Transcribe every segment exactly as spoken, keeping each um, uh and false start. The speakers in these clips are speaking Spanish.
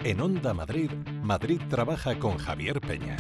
En Onda Madrid, Madrid trabaja con Javier Peña.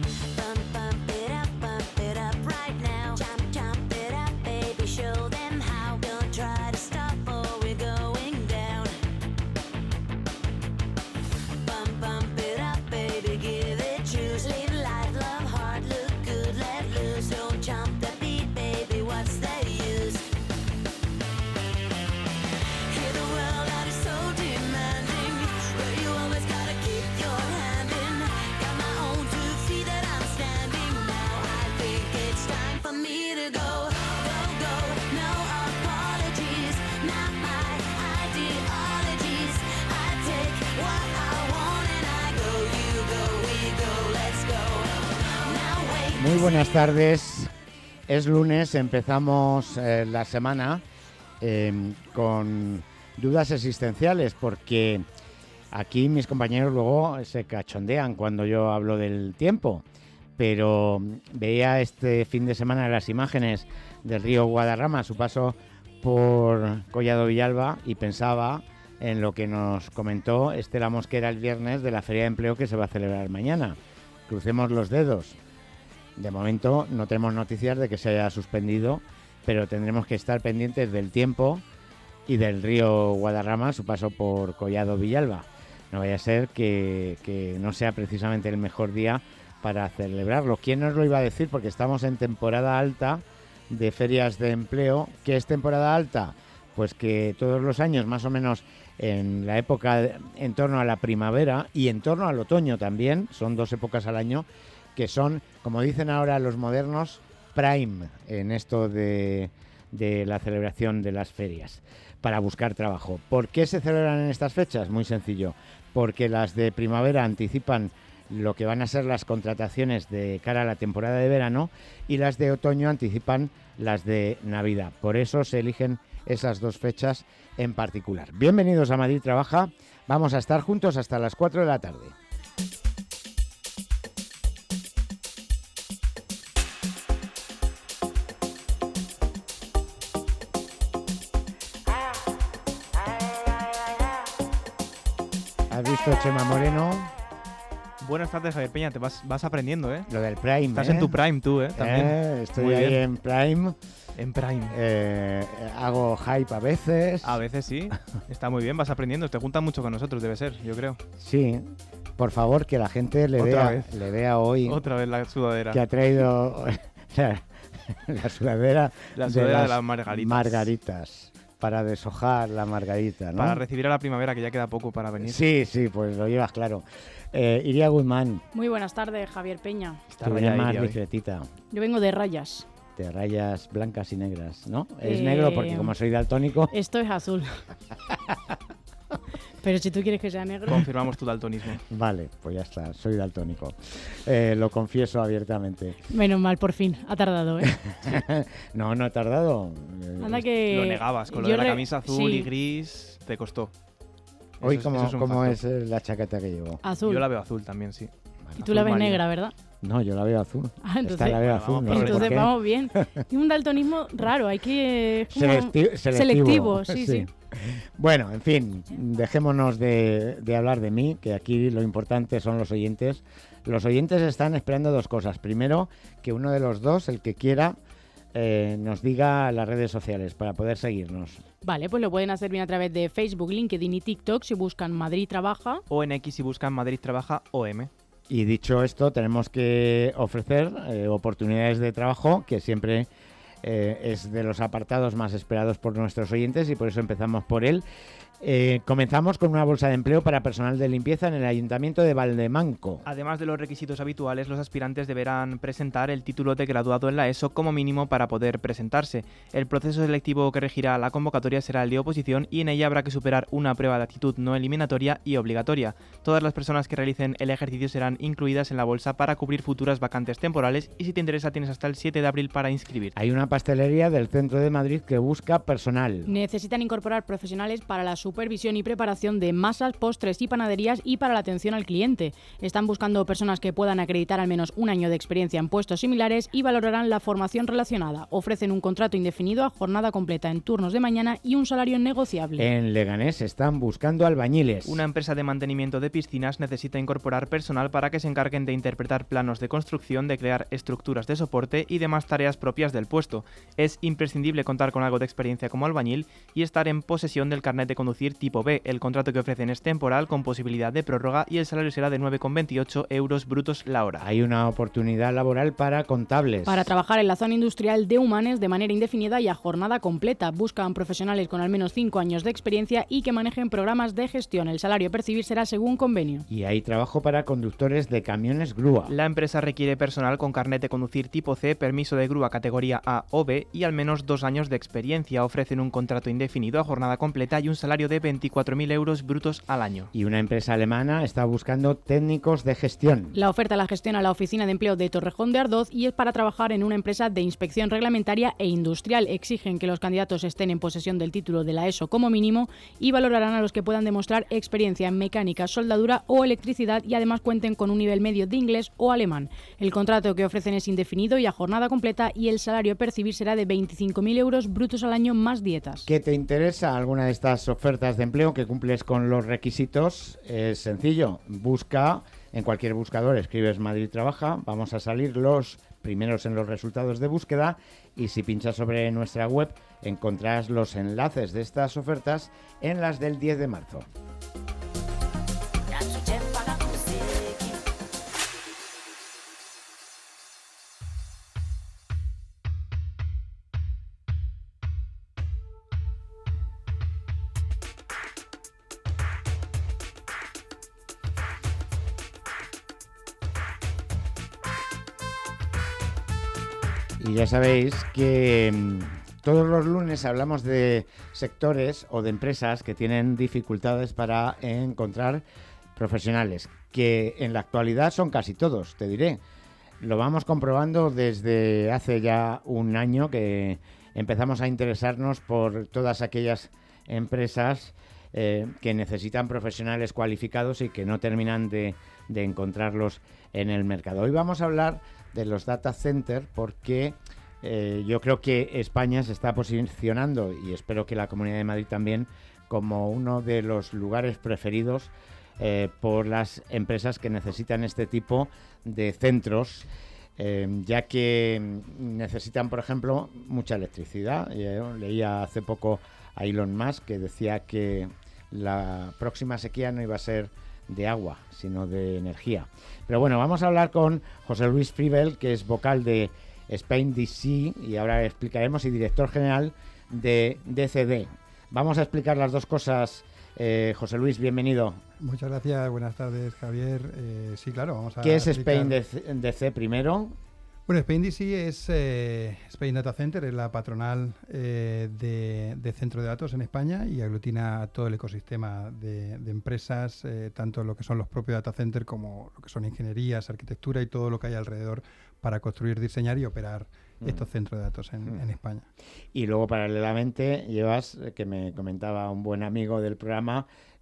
Muy buenas tardes, es lunes, empezamos eh, la semana eh, con dudas existenciales porque aquí mis compañeros luego se cachondean cuando yo hablo del tiempo, pero veía este fin de semana las imágenes del río Guadarrama a su paso por Collado Villalba y pensaba en lo que nos comentó Estela Mosquera el viernes de la Feria de Empleo que se va a celebrar mañana. Crucemos los dedos. De momento no tenemos noticias de que se haya suspendido, pero tendremos que estar pendientes del tiempo y del río Guadarrama a su paso por Collado Villalba. No vaya a ser que, que no sea precisamente el mejor día para celebrarlo. ¿Quién nos lo iba a decir? Porque estamos en temporada alta de ferias de empleo. ¿Qué es temporada alta? Pues que todos los años, más o menos en la época de, en torno a la primavera y en torno al otoño también, son dos épocas al año, que son, como dicen ahora los modernos, prime en esto de, de la celebración de las ferias, para buscar trabajo. ¿Por qué se celebran en estas fechas? Muy sencillo, porque las de primavera anticipan lo que van a ser las contrataciones de cara a la temporada de verano y las de otoño anticipan las de Navidad. Por eso se eligen esas dos fechas en particular. Bienvenidos a Madrid Trabaja, vamos a estar juntos hasta las cuatro de la tarde. ¿Has visto, Chema Moreno? Buenas tardes, Javier Peña. Te vas, vas aprendiendo, ¿eh? Lo del Prime, Estás ¿eh? en tu Prime tú, ¿eh? También. Eh, estoy Muy ahí bien. en Prime. En Prime. Eh, hago hype a veces. A veces sí. Está muy bien, vas aprendiendo. Te juntan mucho con nosotros, debe ser, yo creo. Sí. Por favor, que la gente le, Otra vea, vez. le vea hoy Otra vez la sudadera. que ha traído la, la sudadera, La sudadera de de las las margaritas. margaritas. Para deshojar la margarita, ¿no? Para recibir a la primavera, que ya queda poco para venir. Sí, sí, pues lo llevas claro. Eh, Iria Guzmán, Muy buenas tardes, Javier Peña. Está tú rayada vienes más Iria hoy. discretita. Yo vengo de rayas. De rayas blancas y negras, ¿no? Es Eh, negro porque como soy daltónico... Esto es azul. Pero si tú quieres que sea negro... Confirmamos tu daltonismo. Vale, pues ya está, soy daltónico. Eh, lo confieso abiertamente. Menos mal, por fin. Ha tardado, ¿eh? No, no he tardado. Eh, Anda que... Lo negabas. Con lo yo de la re- camisa azul sí, y gris, te costó. Hoy, Eso es- ¿cómo, eso es un cómo factor. es eh, la chaqueta que llevo? azul. Yo la veo azul también, sí. Y tú la azul ves marino. negra, ¿verdad? No, yo la veo azul. Ah, entonces- Esta la veo Bueno, azul, vamos no sé por Entonces qué. vamos bien. Tiene un daltonismo raro, hay que... es como Selecti- selectivo. selectivo, sí, sí. Bueno, en fin, dejémonos de, de hablar de mí, que aquí lo importante son los oyentes. Los oyentes están esperando dos cosas. Primero, que uno de los dos, el que quiera, eh, nos diga las redes sociales para poder seguirnos. Vale, pues lo pueden hacer bien a través de Facebook, LinkedIn y TikTok si buscan Madrid Trabaja. O en X si buscan Madrid Trabaja O M. Y dicho esto, tenemos que ofrecer eh, oportunidades de trabajo, que siempre eh, es de los apartados más esperados por nuestros oyentes y por eso empezamos por él. Eh, comenzamos con una bolsa de empleo para personal de limpieza en el Ayuntamiento de Valdemanco. Además de los requisitos habituales, los aspirantes deberán presentar el título de graduado en la ESO como mínimo para poder presentarse. El proceso selectivo que regirá la convocatoria será el de oposición y en ella habrá que superar una prueba de actitud no eliminatoria y obligatoria. Todas las personas que realicen el ejercicio serán incluidas en la bolsa para cubrir futuras vacantes temporales y si te interesa tienes hasta el siete de abril para inscribirte. Hay una pastelería del centro de Madrid que busca personal. Necesitan incorporar profesionales para la supervisión y preparación de masas, postres y panaderías y para la atención al cliente. Están buscando personas que puedan acreditar al menos un año de experiencia en puestos similares y valorarán la formación relacionada. Ofrecen un contrato indefinido a jornada completa en turnos de mañana y un salario negociable. En Leganés están buscando albañiles. Una empresa de mantenimiento de piscinas necesita incorporar personal para que se encarguen de interpretar planos de construcción, de crear estructuras de soporte y demás tareas propias del puesto. Es imprescindible contar con algo de experiencia como albañil y estar en posesión del carnet de conducir tipo B. El contrato que ofrecen es temporal con posibilidad de prórroga y el salario será de nueve con veintiocho euros brutos la hora. Hay una oportunidad laboral para contables. Para trabajar en la zona industrial de Humanes de manera indefinida y a jornada completa. Buscan profesionales con al menos cinco años de experiencia y que manejen programas de gestión. El salario a percibir será según convenio. Y hay trabajo para conductores de camiones grúa. La empresa requiere personal con carnet de conducir tipo C, permiso de grúa categoría A o B y al menos dos años de experiencia. Ofrecen un contrato indefinido a jornada completa y un salario de veinticuatro mil euros brutos al año. Y una empresa alemana está buscando técnicos de gestión. La oferta la gestiona la Oficina de Empleo de Torrejón de Ardoz y es para trabajar en una empresa de inspección reglamentaria e industrial. Exigen que los candidatos estén en posesión del título de la ESO como mínimo y valorarán a los que puedan demostrar experiencia en mecánica, soldadura o electricidad y además cuenten con un nivel medio de inglés o alemán. El contrato que ofrecen es indefinido y a jornada completa y el salario a percibir será de veinticinco mil euros brutos al año más dietas. ¿Qué te interesa alguna de estas ofertas de empleo que cumples con los requisitos? Es sencillo, busca en cualquier buscador, escribes Madrid Trabaja, vamos a salir los primeros en los resultados de búsqueda y si pinchas sobre nuestra web encontrarás los enlaces de estas ofertas en las del diez de marzo. Y ya sabéis que mmm, todos los lunes hablamos de sectores o de empresas que tienen dificultades para encontrar profesionales, que en la actualidad son casi todos, te diré. Lo vamos comprobando desde hace ya un año que empezamos a interesarnos por todas aquellas empresas eh, que necesitan profesionales cualificados y que no terminan de, de encontrarlos en el mercado. Hoy vamos a hablar de los data centers porque eh, yo creo que España se está posicionando, y espero que la Comunidad de Madrid también, como uno de los lugares preferidos eh, por las empresas que necesitan este tipo de centros, eh, ya que necesitan, por ejemplo, mucha electricidad. Yo leía hace poco a Elon Musk que decía que la próxima sequía no iba a ser de agua, sino de energía. Pero bueno, vamos a hablar con José Luis Fribel, que es vocal de Spain D C y ahora explicaremos, y director general de D C D. Vamos a explicar las dos cosas. eh, José Luis, bienvenido. Muchas gracias, buenas tardes, Javier. Eh, sí, claro, vamos a ¿Qué es explicar... Spain D C primero? Bueno, Spain D C es eh, Spain Data Center, es la patronal eh, de, de centro de datos en España y aglutina todo el ecosistema de, de empresas, eh, tanto lo que son los propios data centers como lo que son ingenierías, arquitectura y todo lo que hay alrededor para construir, diseñar y operar mm. estos centros de datos en, mm. en España. Y luego, paralelamente, llevas, que me comentaba un buen amigo del programa,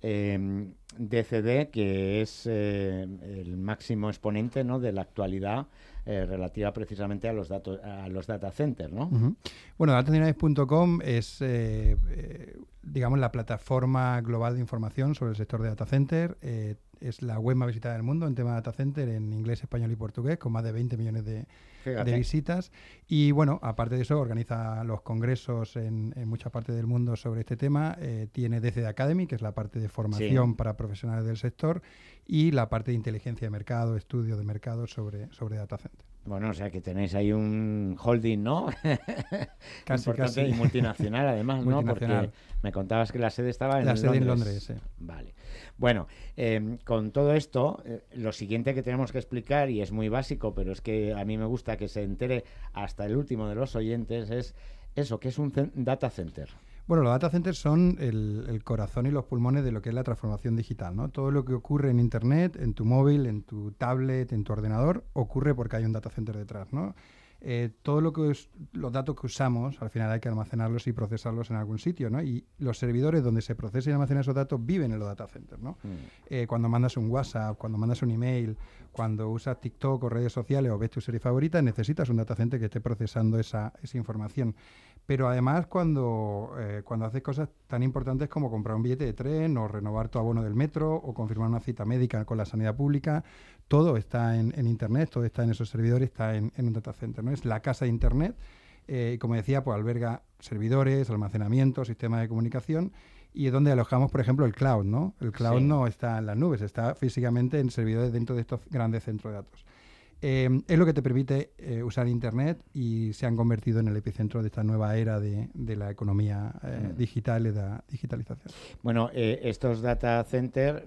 eh, D C D, que es eh, el máximo exponente, ¿no?, de la actualidad eh, relativa precisamente a los datos, a los data centers, ¿no? Uh-huh. Bueno, data dynamics punto com es, eh, eh, digamos, la plataforma global de información sobre el sector de data center. Eh, es la web más visitada del mundo en tema de data center, en inglés, español y portugués, con más de veinte millones de, de visitas. Y bueno, aparte de eso, organiza los congresos en, en muchas partes del mundo sobre este tema. Eh, tiene D C D Academy, que es la parte de formación sí. para profesionales del sector, y la parte de inteligencia de mercado, estudio de mercado sobre, sobre data center. Bueno, o sea que tenéis ahí un holding, ¿no? Casi, importante casi. Y multinacional, además, ¿no? Multinacional. Porque me contabas que la sede estaba en la Londres. La sede en Londres, sí. Vale. Bueno, eh, con todo esto, eh, lo siguiente que tenemos que explicar, y es muy básico, pero es que a mí me gusta que se entere hasta el último de los oyentes, es eso, que es un data center. Bueno, los data centers son el, el corazón y los pulmones de lo que es la transformación digital, ¿no? Todo lo que ocurre en Internet, en tu móvil, en tu tablet, en tu ordenador, ocurre porque hay un data center detrás, ¿no? Eh, todo lo que es, los datos que usamos, al final hay que almacenarlos y procesarlos en algún sitio, ¿no? Y los servidores donde se procesan y almacenan esos datos viven en los data centers, ¿no? Mm. Eh, cuando mandas un WhatsApp, cuando mandas un email, cuando usas TikTok o redes sociales o ves tu serie favorita, necesitas un data center que esté procesando esa, esa información. Pero además cuando, eh, cuando haces cosas tan importantes como comprar un billete de tren o renovar tu abono del metro o confirmar una cita médica con la sanidad pública, todo está en, en Internet, todo está en esos servidores, está en, en un data center, ¿no? Es la casa de Internet eh, y como decía, pues alberga servidores, almacenamiento, sistemas de comunicación y es donde alojamos, por ejemplo, el cloud, ¿no? El cloud sí. no está en las nubes, está físicamente en servidores dentro de estos grandes centros de datos. Eh, es lo que te permite eh, usar Internet y se han convertido en el epicentro de esta nueva era de, de la economía eh, mm. digital y de la digitalización. Bueno, eh, estos data centers,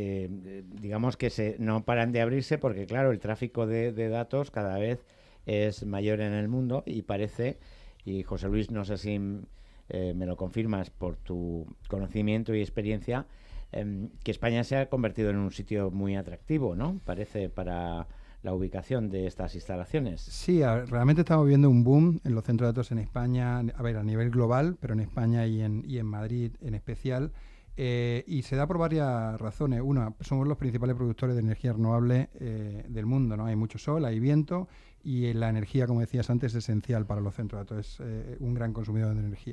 eh, digamos que se, no paran de abrirse porque, claro, el tráfico de, de datos cada vez es mayor en el mundo y parece, y José Luis, no sé si eh, me lo confirmas por tu conocimiento y experiencia, eh, que España se ha convertido en un sitio muy atractivo, ¿no? Parece para la ubicación de estas instalaciones. Sí, a, realmente estamos viendo un boom en los centros de datos en España, a ver, a nivel global, pero en España y en, y en Madrid en especial, eh, y se da por varias razones. Una, somos los principales productores de energía renovable eh, del mundo, ¿no? Hay mucho sol, hay viento, y la energía, como decías antes, es esencial para los centros de datos, es eh, un gran consumidor de energía.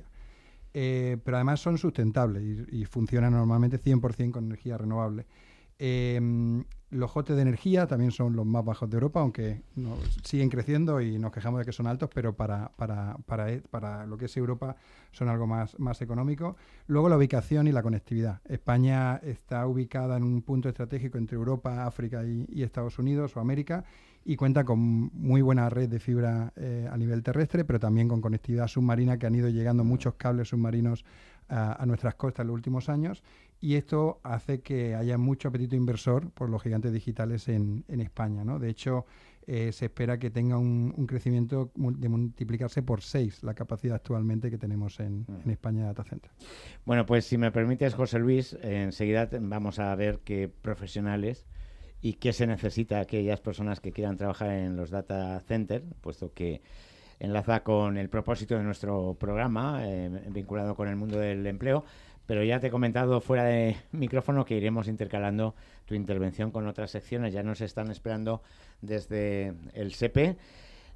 Eh, pero además son sustentables y, y funcionan normalmente cien por ciento con energía renovable. Eh, los costes de energía también son los más bajos de Europa, aunque no, siguen creciendo y nos quejamos de que son altos, pero para, para, para, para lo que es Europa son algo más, más económico. Luego la ubicación y la conectividad. España está ubicada en un punto estratégico entre Europa, África y, y Estados Unidos o América y cuenta con muy buena red de fibra eh, a nivel terrestre, pero también con conectividad submarina, que han ido llegando muchos cables submarinos a, a nuestras costas en los últimos años. Y esto hace que haya mucho apetito inversor por los gigantes digitales en, en España, ¿no? De hecho, eh, se espera que tenga un, un crecimiento de multiplicarse por seis la capacidad actualmente que tenemos en, mm. en España de data center. Bueno, pues si me permites, José Luis, eh, enseguida vamos a ver qué profesionales y qué se necesita aquellas personas que quieran trabajar en los data centers, puesto que enlaza con el propósito de nuestro programa, eh, vinculado con el mundo del empleo. Pero ya te he comentado fuera de micrófono que iremos intercalando tu intervención con otras secciones. Ya nos están esperando desde el S E P E,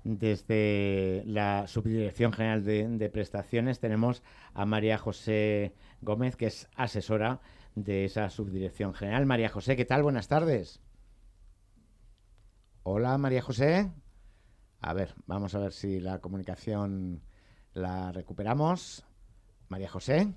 desde la Subdirección General de, de Prestaciones. Tenemos a María José Gómez, que es asesora de esa Subdirección General. María José, ¿qué tal? Buenas tardes. Hola, María José. A ver, vamos a ver si la comunicación la recuperamos. María José.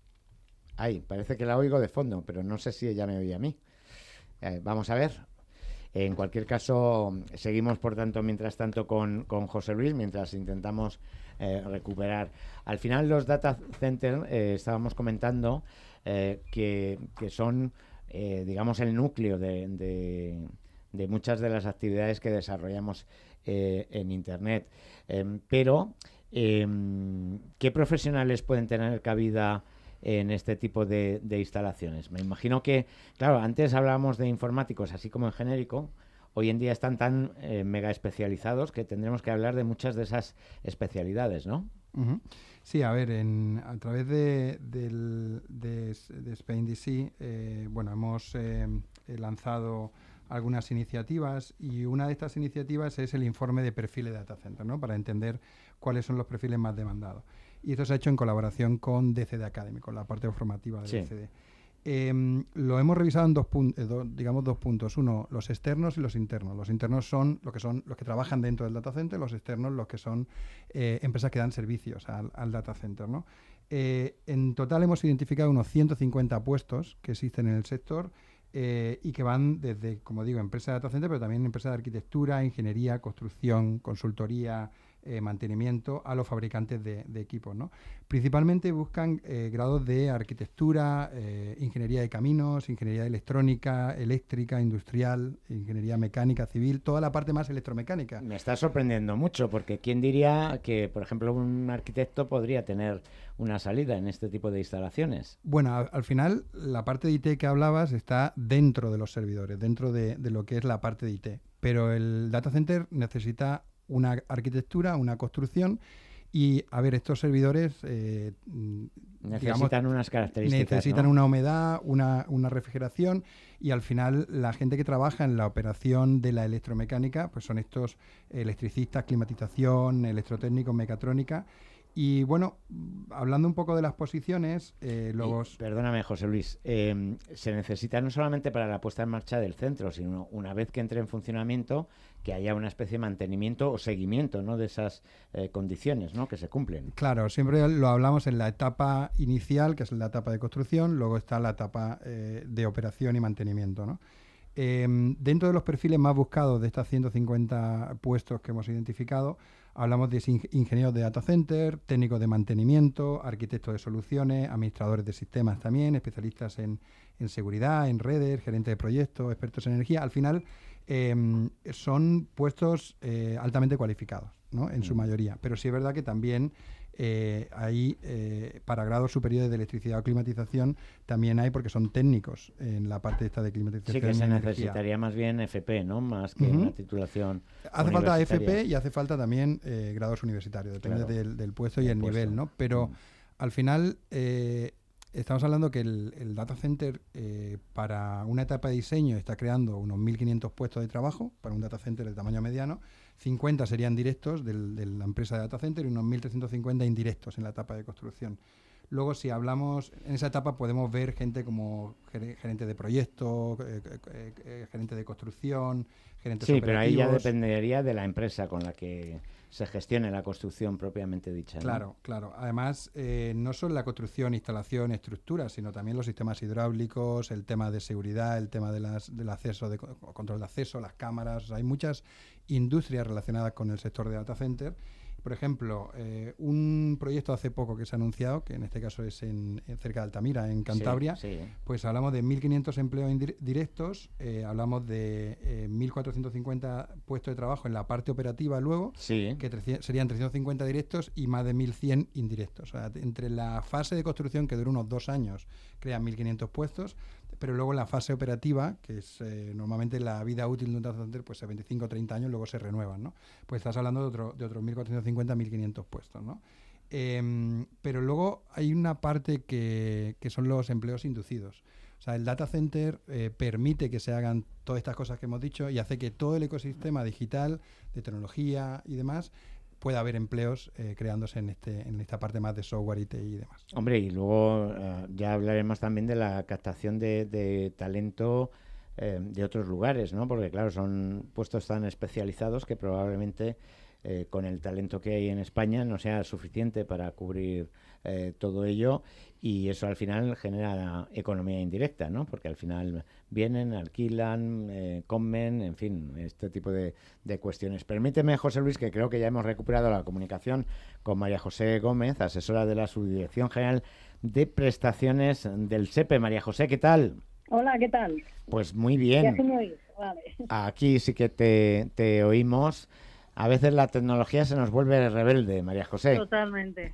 Ay, parece que la oigo de fondo, pero no sé si ella me oye a mí. Eh, vamos a ver. En cualquier caso, seguimos, por tanto, mientras tanto, con, con José Luis, mientras intentamos eh, recuperar. Al final, los data centers, eh, estábamos comentando eh, que, que son, eh, digamos, el núcleo de, de, de muchas de las actividades que desarrollamos eh, en Internet. Eh, pero, eh, ¿qué profesionales pueden tener cabida en este tipo de, de instalaciones? Me imagino que, claro, antes hablábamos de informáticos así como en genérico, hoy en día están tan eh, mega especializados que tendremos que hablar de muchas de esas especialidades, ¿no? Uh-huh. Sí, a ver, en, a través de, del, de, de Spain D C, eh, bueno, hemos eh, lanzado algunas iniciativas y una de estas iniciativas es el informe de perfiles de data center, ¿no? Para entender cuáles son los perfiles más demandados. Y esto se ha hecho en colaboración con D C D Academy, con la parte formativa de sí. D C D. Eh, lo hemos revisado en dos, pun- eh, do, digamos, dos puntos. Uno, los externos y los internos. Los internos son los que son los que trabajan dentro del data center, los externos los que son eh, empresas que dan servicios al, al data center, ¿no? Eh, en total hemos identificado unos ciento cincuenta puestos que existen en el sector eh, y que van desde, como digo, empresas de data center, pero también empresas de arquitectura, ingeniería, construcción, consultoría, Eh, mantenimiento a los fabricantes de, de equipos, ¿no? Principalmente buscan eh, grados de arquitectura, eh, ingeniería de caminos, ingeniería electrónica, eléctrica, industrial, ingeniería mecánica, civil, toda la parte más electromecánica. Me está sorprendiendo mucho, porque ¿quién diría que, por ejemplo, un arquitecto podría tener una salida en este tipo de instalaciones? Bueno, a, al final, la parte de I T que hablabas está dentro de los servidores, dentro de, de lo que es la parte de I T. Pero el data center necesita una arquitectura, una construcción. Y, a ver, estos servidores eh, necesitan digamos, unas características, necesitan ¿no? una humedad, una, una refrigeración, y al final la gente que trabaja en la operación de la electromecánica pues son estos electricistas, climatización, electrotécnicos, mecatrónica. Y bueno, hablando un poco de las posiciones, eh, los... Y, perdóname, José Luis, eh, se necesita no solamente para la puesta en marcha del centro, sino una vez que entre en funcionamiento, que haya una especie de mantenimiento o seguimiento, ¿no?, de esas eh, condiciones, ¿no?, que se cumplen. Claro, siempre lo hablamos en la etapa inicial, que es la etapa de construcción, luego está la etapa eh, de operación y mantenimiento, ¿no? Eh, dentro de los perfiles más buscados de estas ciento cincuenta puestos que hemos identificado, hablamos de ingenieros de data center, técnicos de mantenimiento, arquitectos de soluciones, administradores de sistemas también, especialistas en, en seguridad, en redes, gerentes de proyectos, expertos en energía. Al final eh, son puestos eh, altamente cualificados, ¿no?, en su mayoría. Pero sí es verdad que también eh, hay, eh, para grados superiores de electricidad o climatización, también hay, porque son técnicos en la parte esta de climatización. Sí, que se energía. necesitaría más bien F P, ¿no?, más que uh-huh. una titulación Hace falta F P y hace falta también eh, grados universitarios, depende claro. del, del puesto y el el puesto. nivel, ¿no? Pero uh-huh. al final eh, estamos hablando que el, el data center eh, para una etapa de diseño está creando unos mil quinientos puestos de trabajo para un data center de tamaño mediano. cincuenta serían directos del, de la empresa de data center y unos mil trescientos cincuenta indirectos en la etapa de construcción. Luego, si hablamos, en esa etapa podemos ver gente como gerente de proyectos, eh, eh, eh, gerente de construcción, gerentes sí, operativos. Pero ahí ya dependería de la empresa con la que se gestione la construcción propiamente dicha, ¿no? Claro, claro. Además, eh, no solo la construcción, instalación, estructura, sino también los sistemas hidráulicos, el tema de seguridad, el tema de las, del acceso, de control de acceso, las cámaras. O sea, hay muchas industrias relacionadas con el sector de data center. Por ejemplo, eh, un proyecto hace poco que se ha anunciado, que en este caso es en, en cerca de Altamira, en Cantabria, sí, sí. pues hablamos de mil quinientos empleos indir- directos, eh, hablamos de eh, mil cuatrocientos cincuenta puestos de trabajo en la parte operativa luego, sí. que tre- serían trescientos cincuenta directos y más de mil cien indirectos. O sea, entre la fase de construcción, que dura unos dos años, crean mil quinientos puestos, pero luego la fase operativa, que es eh, normalmente la vida útil de un data center, pues a veinticinco o treinta años, luego se renuevan, ¿no? Pues estás hablando de, otro, de otros mil cuatrocientos cincuenta a mil quinientos puestos, ¿no? Eh, pero luego hay una parte que, que son los empleos inducidos. O sea, el data center eh, permite que se hagan todas estas cosas que hemos dicho y hace que todo el ecosistema digital, de tecnología y demás, pueda haber empleos eh, creándose en este en esta parte más de software, I T y demás. Hombre, y luego uh, ya hablaremos también de la captación de, de talento eh, de otros lugares, ¿no? Porque claro, son puestos tan especializados que probablemente eh, con el talento que hay en España no sea suficiente para cubrir eh, todo ello, y eso al final genera economía indirecta, ¿no? Porque al final vienen, alquilan, eh, comen, en fin, este tipo de, de cuestiones. Permíteme, José Luis, que creo que ya hemos recuperado la comunicación con María José Gómez, asesora de la Subdirección General de Prestaciones del SEPE. María José, ¿qué tal? Hola, ¿qué tal? Pues muy bien. Ya se me oís, vale. Aquí sí que te, te oímos. A veces la tecnología se nos vuelve rebelde, María José. Totalmente.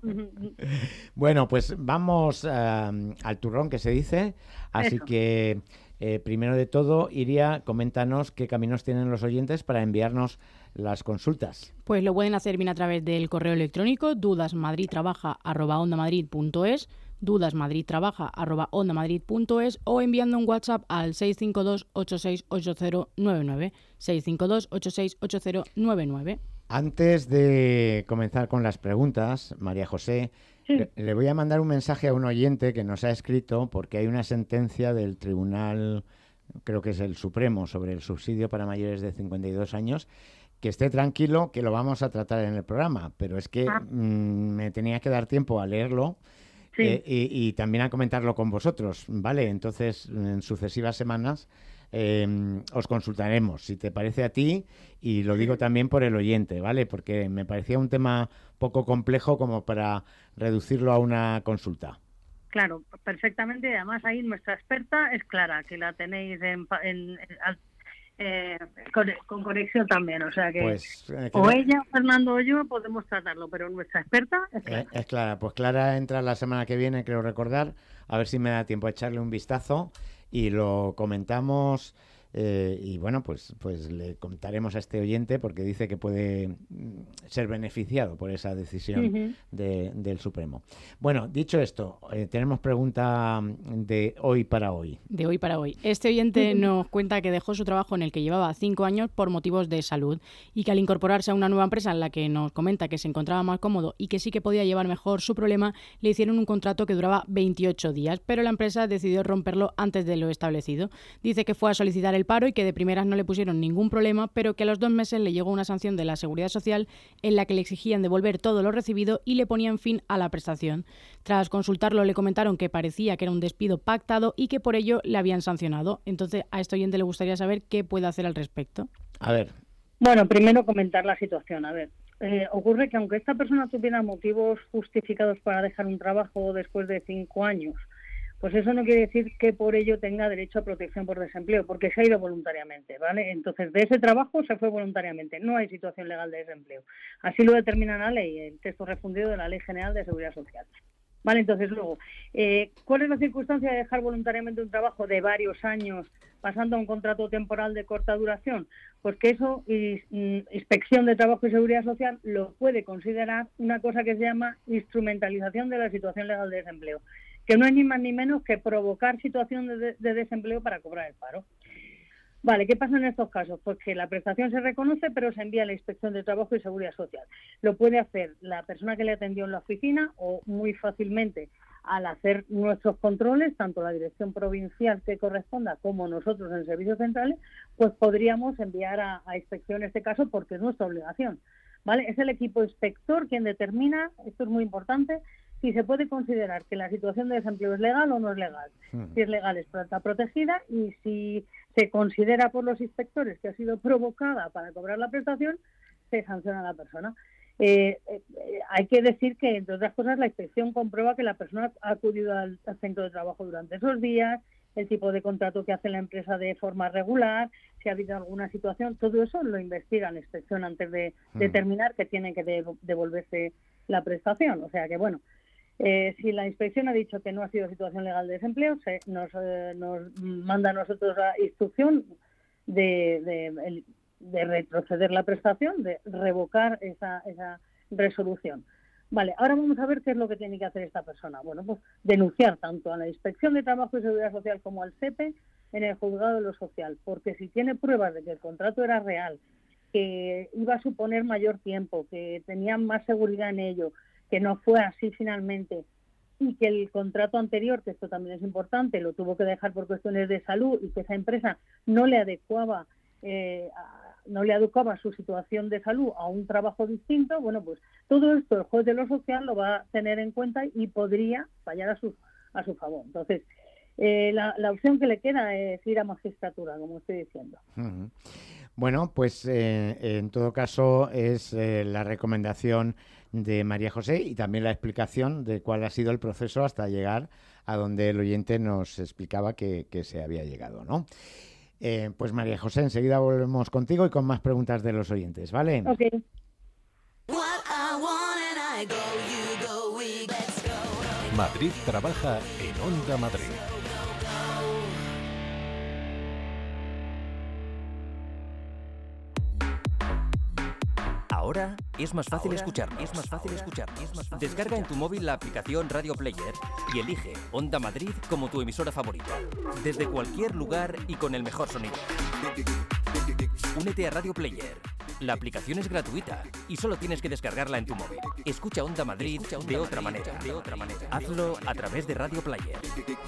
Bueno, pues vamos uh, al turrón, que se dice. Así Eso. que, eh, primero de todo, Iria, coméntanos qué caminos tienen los oyentes para enviarnos las consultas. Pues lo pueden hacer bien a través del correo electrónico dudasmadridtrabaja arroba ondamadrid punto es, dudasmadridtrabaja arroba ondamadrid punto es, o enviando un WhatsApp al seis cinco dos ocho seis ocho cero nueve nueve, seis cinco dos ocho seis ocho cero nueve nueve. Antes de comenzar con las preguntas, María José, Sí. le, le voy a mandar un mensaje a un oyente que nos ha escrito, porque hay una sentencia del Tribunal, creo que es el Supremo, sobre el subsidio para mayores de cincuenta y dos años. Que esté tranquilo, que lo vamos a tratar en el programa, pero es que Ah. mmm, me tenía que dar tiempo a leerlo. Sí. Eh, y, y también a comentarlo con vosotros, ¿vale? Entonces, en sucesivas semanas eh, os consultaremos, si te parece a ti, y lo digo también por el oyente, ¿vale? Porque me parecía un tema poco complejo como para reducirlo a una consulta. Claro, perfectamente. Además, ahí nuestra experta es Clara, que la tenéis en, pa- en, en- al- eh, con, con conexión también. O sea que Pues eh, que o no- ella, Fernando o yo podemos tratarlo, pero nuestra experta es Clara. Eh, es Clara, pues Clara entra la semana que viene, creo recordar, a ver si me da tiempo a echarle un vistazo y lo comentamos Eh, y bueno, pues, pues le contaremos a este oyente porque dice que puede ser beneficiado por esa decisión uh-huh. de, del Supremo. Bueno, dicho esto, eh, tenemos pregunta de hoy para hoy. De hoy para hoy. Este oyente uh-huh. nos cuenta que dejó su trabajo en el que llevaba cinco años por motivos de salud y que al incorporarse a una nueva empresa en la que nos comenta que se encontraba más cómodo y que sí que podía llevar mejor su problema, le hicieron un contrato que duraba veintiocho días, pero la empresa decidió romperlo antes de lo establecido. Dice que fue a solicitar el paro y que de primeras no le pusieron ningún problema, pero que a los dos meses le llegó una sanción de la Seguridad Social en la que le exigían devolver todo lo recibido y le ponían fin a la prestación. Tras consultarlo le comentaron que parecía que era un despido pactado y que por ello le habían sancionado. Entonces a este oyente le gustaría saber qué puede hacer al respecto. A ver. Bueno, primero comentar la situación. A ver, eh, ocurre que aunque esta persona tuviera motivos justificados para dejar un trabajo después de cinco años, pues eso no quiere decir que por ello tenga derecho a protección por desempleo, porque se ha ido voluntariamente, ¿vale? Entonces, de ese trabajo se fue voluntariamente, no hay situación legal de desempleo. Así lo determina la ley, el texto refundido de la Ley General de Seguridad Social. Vale, entonces luego, eh, ¿cuál es la circunstancia de dejar voluntariamente un trabajo de varios años pasando a un contrato temporal de corta duración? Pues que eso, y, y, Inspección de Trabajo y Seguridad Social lo puede considerar una cosa que se llama instrumentalización de la situación legal de desempleo, que no es ni más ni menos que provocar situación de, de desempleo para cobrar el paro. Vale, ¿qué pasa en estos casos? Pues que la prestación se reconoce, pero se envía a la Inspección de Trabajo y Seguridad Social. Lo puede hacer la persona que le atendió en la oficina o muy fácilmente al hacer nuestros controles, tanto la dirección provincial que corresponda como nosotros en servicios centrales, pues podríamos enviar a, a inspección este caso porque es nuestra obligación. ¿Vale? Es el equipo inspector quien determina, esto es muy importante, si se puede considerar que la situación de desempleo es legal o no es legal. Mm. Si es legal, está protegida, y si se considera por los inspectores que ha sido provocada para cobrar la prestación, se sanciona a la persona. Eh, eh, hay que decir que, entre otras cosas, la inspección comprueba que la persona ha acudido al, al centro de trabajo durante esos días, el tipo de contrato que hace la empresa de forma regular, si ha habido alguna situación, todo eso lo investiga la inspección antes de mm. determinar que tiene que de, devolverse la prestación. O sea que, bueno, Eh, si la inspección ha dicho que no ha sido situación legal de desempleo, se nos, eh, nos manda a nosotros la instrucción de, de, de retroceder la prestación, de revocar esa, esa resolución. Vale, ahora vamos a ver qué es lo que tiene que hacer esta persona. Bueno, pues denunciar tanto a la Inspección de Trabajo y Seguridad Social como al S E P E en el juzgado de lo social, porque si tiene pruebas de que el contrato era real, que iba a suponer mayor tiempo, que tenían más seguridad en ello, que no fue así finalmente, y que el contrato anterior, que esto también es importante, lo tuvo que dejar por cuestiones de salud y que esa empresa no le adecuaba eh, a, no le adecuaba su situación de salud a un trabajo distinto, bueno, pues todo esto el juez de lo social lo va a tener en cuenta y podría fallar a su, a su favor. Entonces, eh, la, la opción que le queda es ir a magistratura, como estoy diciendo. Uh-huh. Bueno, pues eh, en todo caso es eh, la recomendación de María José y también la explicación de cuál ha sido el proceso hasta llegar a donde el oyente nos explicaba que, que se había llegado, ¿no? Eh, pues María José, enseguida volvemos contigo y con más preguntas de los oyentes, ¿vale? Ok. Madrid trabaja en Onda Madrid. Ahora es más fácil escuchar, es más fácil escuchar. Descarga en tu móvil la aplicación Radio Player y elige Onda Madrid como tu emisora favorita, desde cualquier lugar y con el mejor sonido. Únete a Radio Player. La aplicación es gratuita y solo tienes que descargarla en tu móvil. Escucha Onda Madrid de otra manera, de otra manera. Hazlo a través de Radio Player.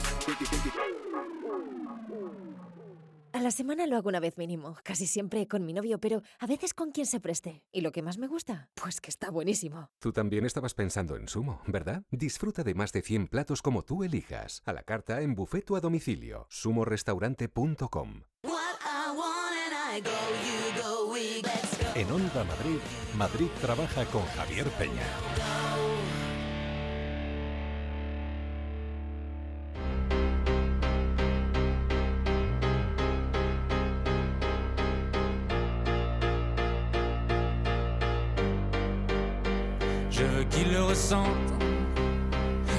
A la semana lo hago una vez mínimo, casi siempre con mi novio, pero a veces con quien se preste. ¿Y lo que más me gusta? Pues que está buenísimo. Tú también estabas pensando en Sumo, ¿verdad? Disfruta de más de cien platos como tú elijas. A la carta en buffet o a domicilio. sumo restaurante punto com. En Onda Madrid, Madrid trabaja con Javier Peña. Je veux qu'il le ressente,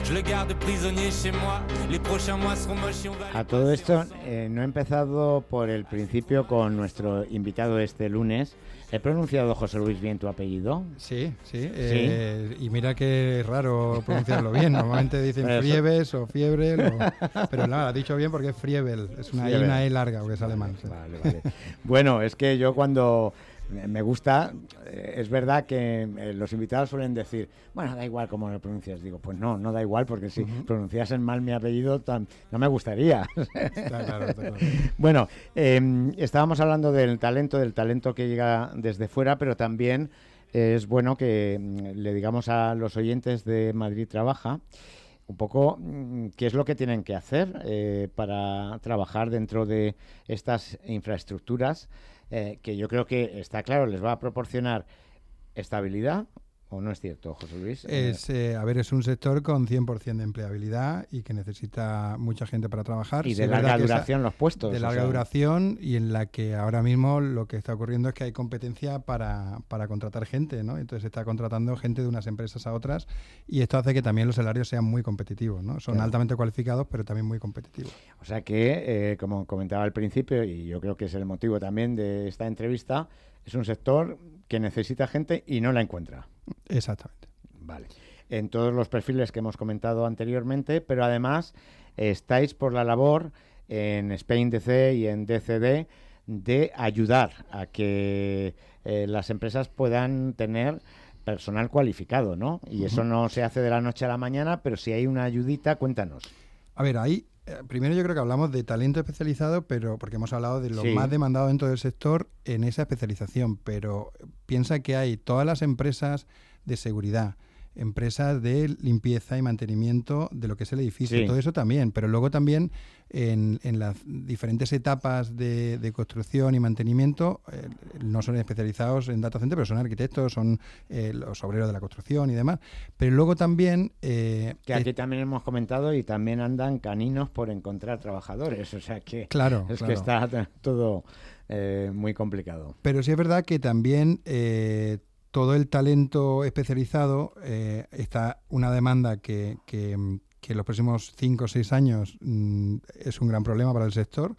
A todo esto, eh, no he empezado por el principio con nuestro invitado este lunes. ¿He pronunciado, José Luis, bien tu apellido? Sí, sí. Eh, y mira que es raro pronunciarlo bien. Normalmente dicen Friebes o Fiebrel. O... Pero nada, lo has dicho bien porque es Friebel. Es una, I, una E larga, porque es alemán. Sí. Vale, vale. Bueno, es que yo cuando me gusta, es verdad que los invitados suelen decir, bueno, da igual cómo lo pronuncias. Digo, pues no, no da igual, porque si uh-huh. pronunciasen mal mi apellido, tan, no me gustaría. Está claro, está claro. Bueno, eh, estábamos hablando del talento, del talento que llega desde fuera, pero también es bueno que le digamos a los oyentes de Madrid Trabaja un poco qué es lo que tienen que hacer eh, para trabajar dentro de estas infraestructuras, eh, que yo creo que está claro, les va a proporcionar estabilidad. ¿O no es cierto, José Luis? Es, eh, a ver, es un sector con cien por ciento de empleabilidad y que necesita mucha gente para trabajar. Y de sí, larga duración esa, los puestos. De larga o sea. duración, y en la que ahora mismo lo que está ocurriendo es que hay competencia para, para contratar gente, ¿no? Entonces se está contratando gente de unas empresas a otras, y esto hace que también los salarios sean muy competitivos, ¿no? Son claro. altamente cualificados, pero también muy competitivos. O sea que, eh, como comentaba al principio, y yo creo que es el motivo también de esta entrevista, es un sector que necesita gente y no la encuentra. Exactamente. Vale. En todos los perfiles que hemos comentado anteriormente, pero además estáis por la labor en Spain D C y en D C D de ayudar a que eh, las empresas puedan tener personal cualificado, ¿no? Y uh-huh. eso no se hace de la noche a la mañana, pero si hay una ayudita, cuéntanos. A ver, ahí primero yo creo que hablamos de talento especializado, pero porque hemos hablado de lo sí. más demandado dentro del sector en esa especialización, pero piensa que hay todas las empresas de seguridad, empresas de limpieza y mantenimiento de lo que es el edificio, sí. todo eso también, pero luego también en, en las diferentes etapas de, de construcción y mantenimiento, eh, no son especializados en data center, pero son arquitectos, son eh, los obreros de la construcción y demás, pero luego también... Eh, que aquí eh, también hemos comentado y también andan caninos por encontrar trabajadores, o sea que claro, es claro. que está todo eh, muy complicado. Pero sí es verdad que también... Eh, todo el talento especializado, eh, está una demanda que, que, que en los próximos cinco o seis años mmm, es un gran problema para el sector.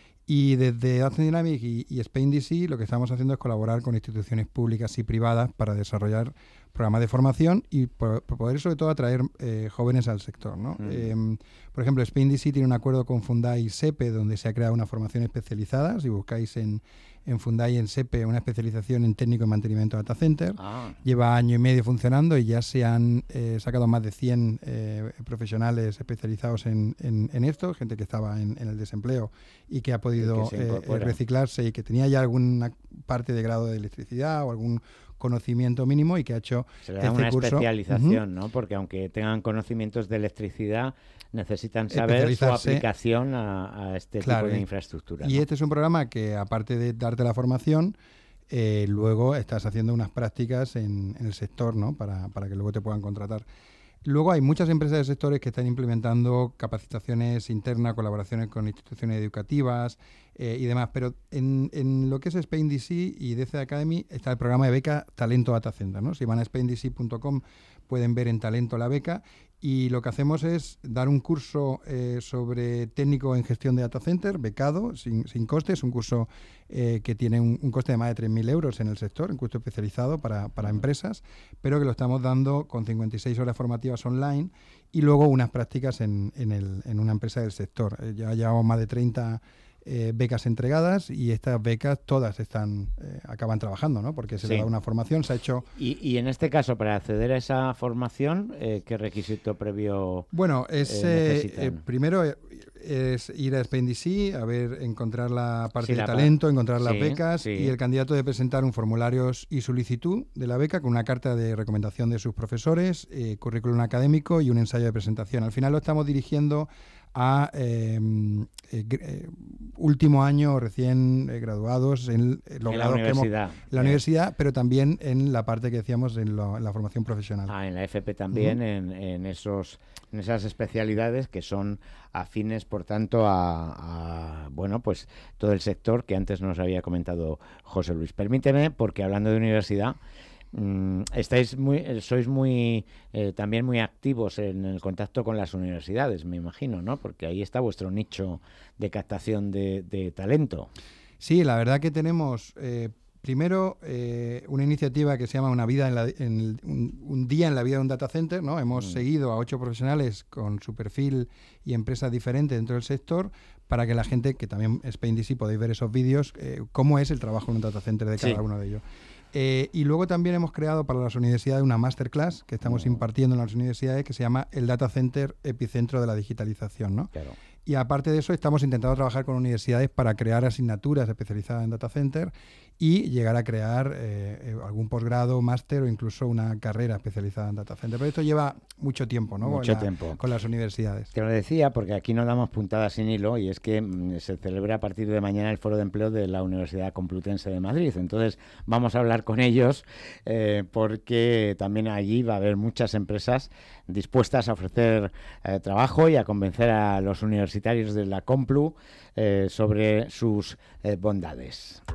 Y desde Data Dynamics y, y Spain D C lo que estamos haciendo es colaborar con instituciones públicas y privadas para desarrollar programas de formación y por, por poder sobre todo atraer eh, jóvenes al sector, ¿no? Mm. Eh, por ejemplo, Spain D C tiene un acuerdo con Fundai SEPE donde se ha creado una formación especializada. Si buscáis en, en Fundai en SEPE una especialización en técnico de mantenimiento de data center, ah. lleva año y medio funcionando y ya se han eh, sacado más de cien eh, profesionales especializados en, en, en esto, gente que estaba en, en el desempleo y que ha podido que eh, reciclarse y que tenía ya alguna parte de grado de electricidad o algún conocimiento mínimo y que ha hecho se le da este una curso. especialización, uh-huh. ¿no? Porque aunque tengan conocimientos de electricidad, necesitan saber su aplicación a, a este claro, tipo de infraestructura. Y ¿no? este es un programa que, aparte de darte la formación, eh, luego estás haciendo unas prácticas en, en el sector, ¿no? Para, para que luego te puedan contratar. Luego hay muchas empresas de sectores que están implementando capacitaciones internas, colaboraciones con instituciones educativas eh, y demás, pero en, en lo que es Spain D C y D C Academy está el programa de beca Talento Data Center, ¿no? Si van a spain d c punto com pueden ver en Talento la beca y lo que hacemos es dar un curso eh, sobre técnico en gestión de data center, becado, sin, sin costes, un curso eh, que tiene un, un coste de más de tres mil euros en el sector, un curso especializado para, para empresas, pero que lo estamos dando con cincuenta y seis horas formativas online y luego unas prácticas en, en, el, en una empresa del sector. Eh, ya llevamos más de treinta Eh, becas entregadas y estas becas todas están eh, acaban trabajando, ¿no? Porque se sí. le da una formación, se ha hecho... Y, y en este caso, para acceder a esa formación, eh, ¿qué requisito previo Bueno, es eh, eh, primero eh, es ir a Spain D C, a ver, encontrar la parte sí, de la talento, encontrar sí, las becas sí. y el candidato debe presentar un formulario y solicitud de la beca con una carta de recomendación de sus profesores, eh, currículum académico y un ensayo de presentación. Al final lo estamos dirigiendo a eh, eh, último año recién eh, graduados en, eh, en la universidad, hemos, la universidad pero también en la parte que decíamos en, lo, en la formación profesional. Ah, en la F P también, uh-huh. en, en, esos, en esas especialidades que son afines, por tanto, a, a bueno, pues todo el sector que antes nos había comentado José Luis. Permíteme, porque hablando de universidad, mm, estáis muy, sois muy eh, también muy activos en el contacto con las universidades, me imagino, ¿no? Porque ahí está vuestro nicho de captación de, de talento. Sí, la verdad que tenemos... Eh, Primero, eh, una iniciativa que se llama una vida en la, en, un, un día en la vida de un data center, ¿no? Hemos mm. seguido a ocho profesionales con su perfil y empresas diferentes dentro del sector para que la gente, que también es Paint D C, podéis ver esos vídeos, eh, cómo es el trabajo en un data center de cada sí. uno de ellos. Eh, y luego también hemos creado para las universidades una masterclass que estamos mm. impartiendo en las universidades que se llama el Data Center Epicentro de la Digitalización, ¿no? Claro. Y aparte de eso, estamos intentando trabajar con universidades para crear asignaturas especializadas en data center y llegar a crear eh, algún posgrado, máster o incluso una carrera especializada en data center. Pero esto lleva mucho tiempo, ¿no? Mucho con la, tiempo. Con las universidades. Te lo decía porque aquí no damos puntadas sin hilo y es que mm, se celebra a partir de mañana el Foro de Empleo de la Universidad Complutense de Madrid. Entonces vamos a hablar con ellos eh, porque también allí va a haber muchas empresas dispuestas a ofrecer eh, trabajo y a convencer a los universitarios de la Complu eh, sobre sus eh, bondades.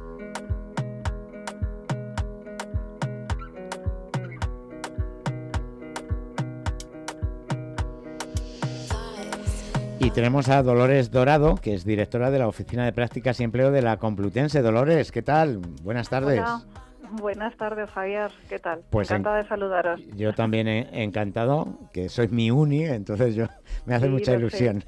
Y tenemos a Dolores Dorado, que es directora de la Oficina de Prácticas y Empleo de la Complutense. Dolores, ¿qué tal? Buenas tardes. Hola. Buenas tardes, Javier. ¿Qué tal? Pues encantada en... de saludaros. Yo también he encantado, que sois mi uni, entonces yo me hace sí, mucha ilusión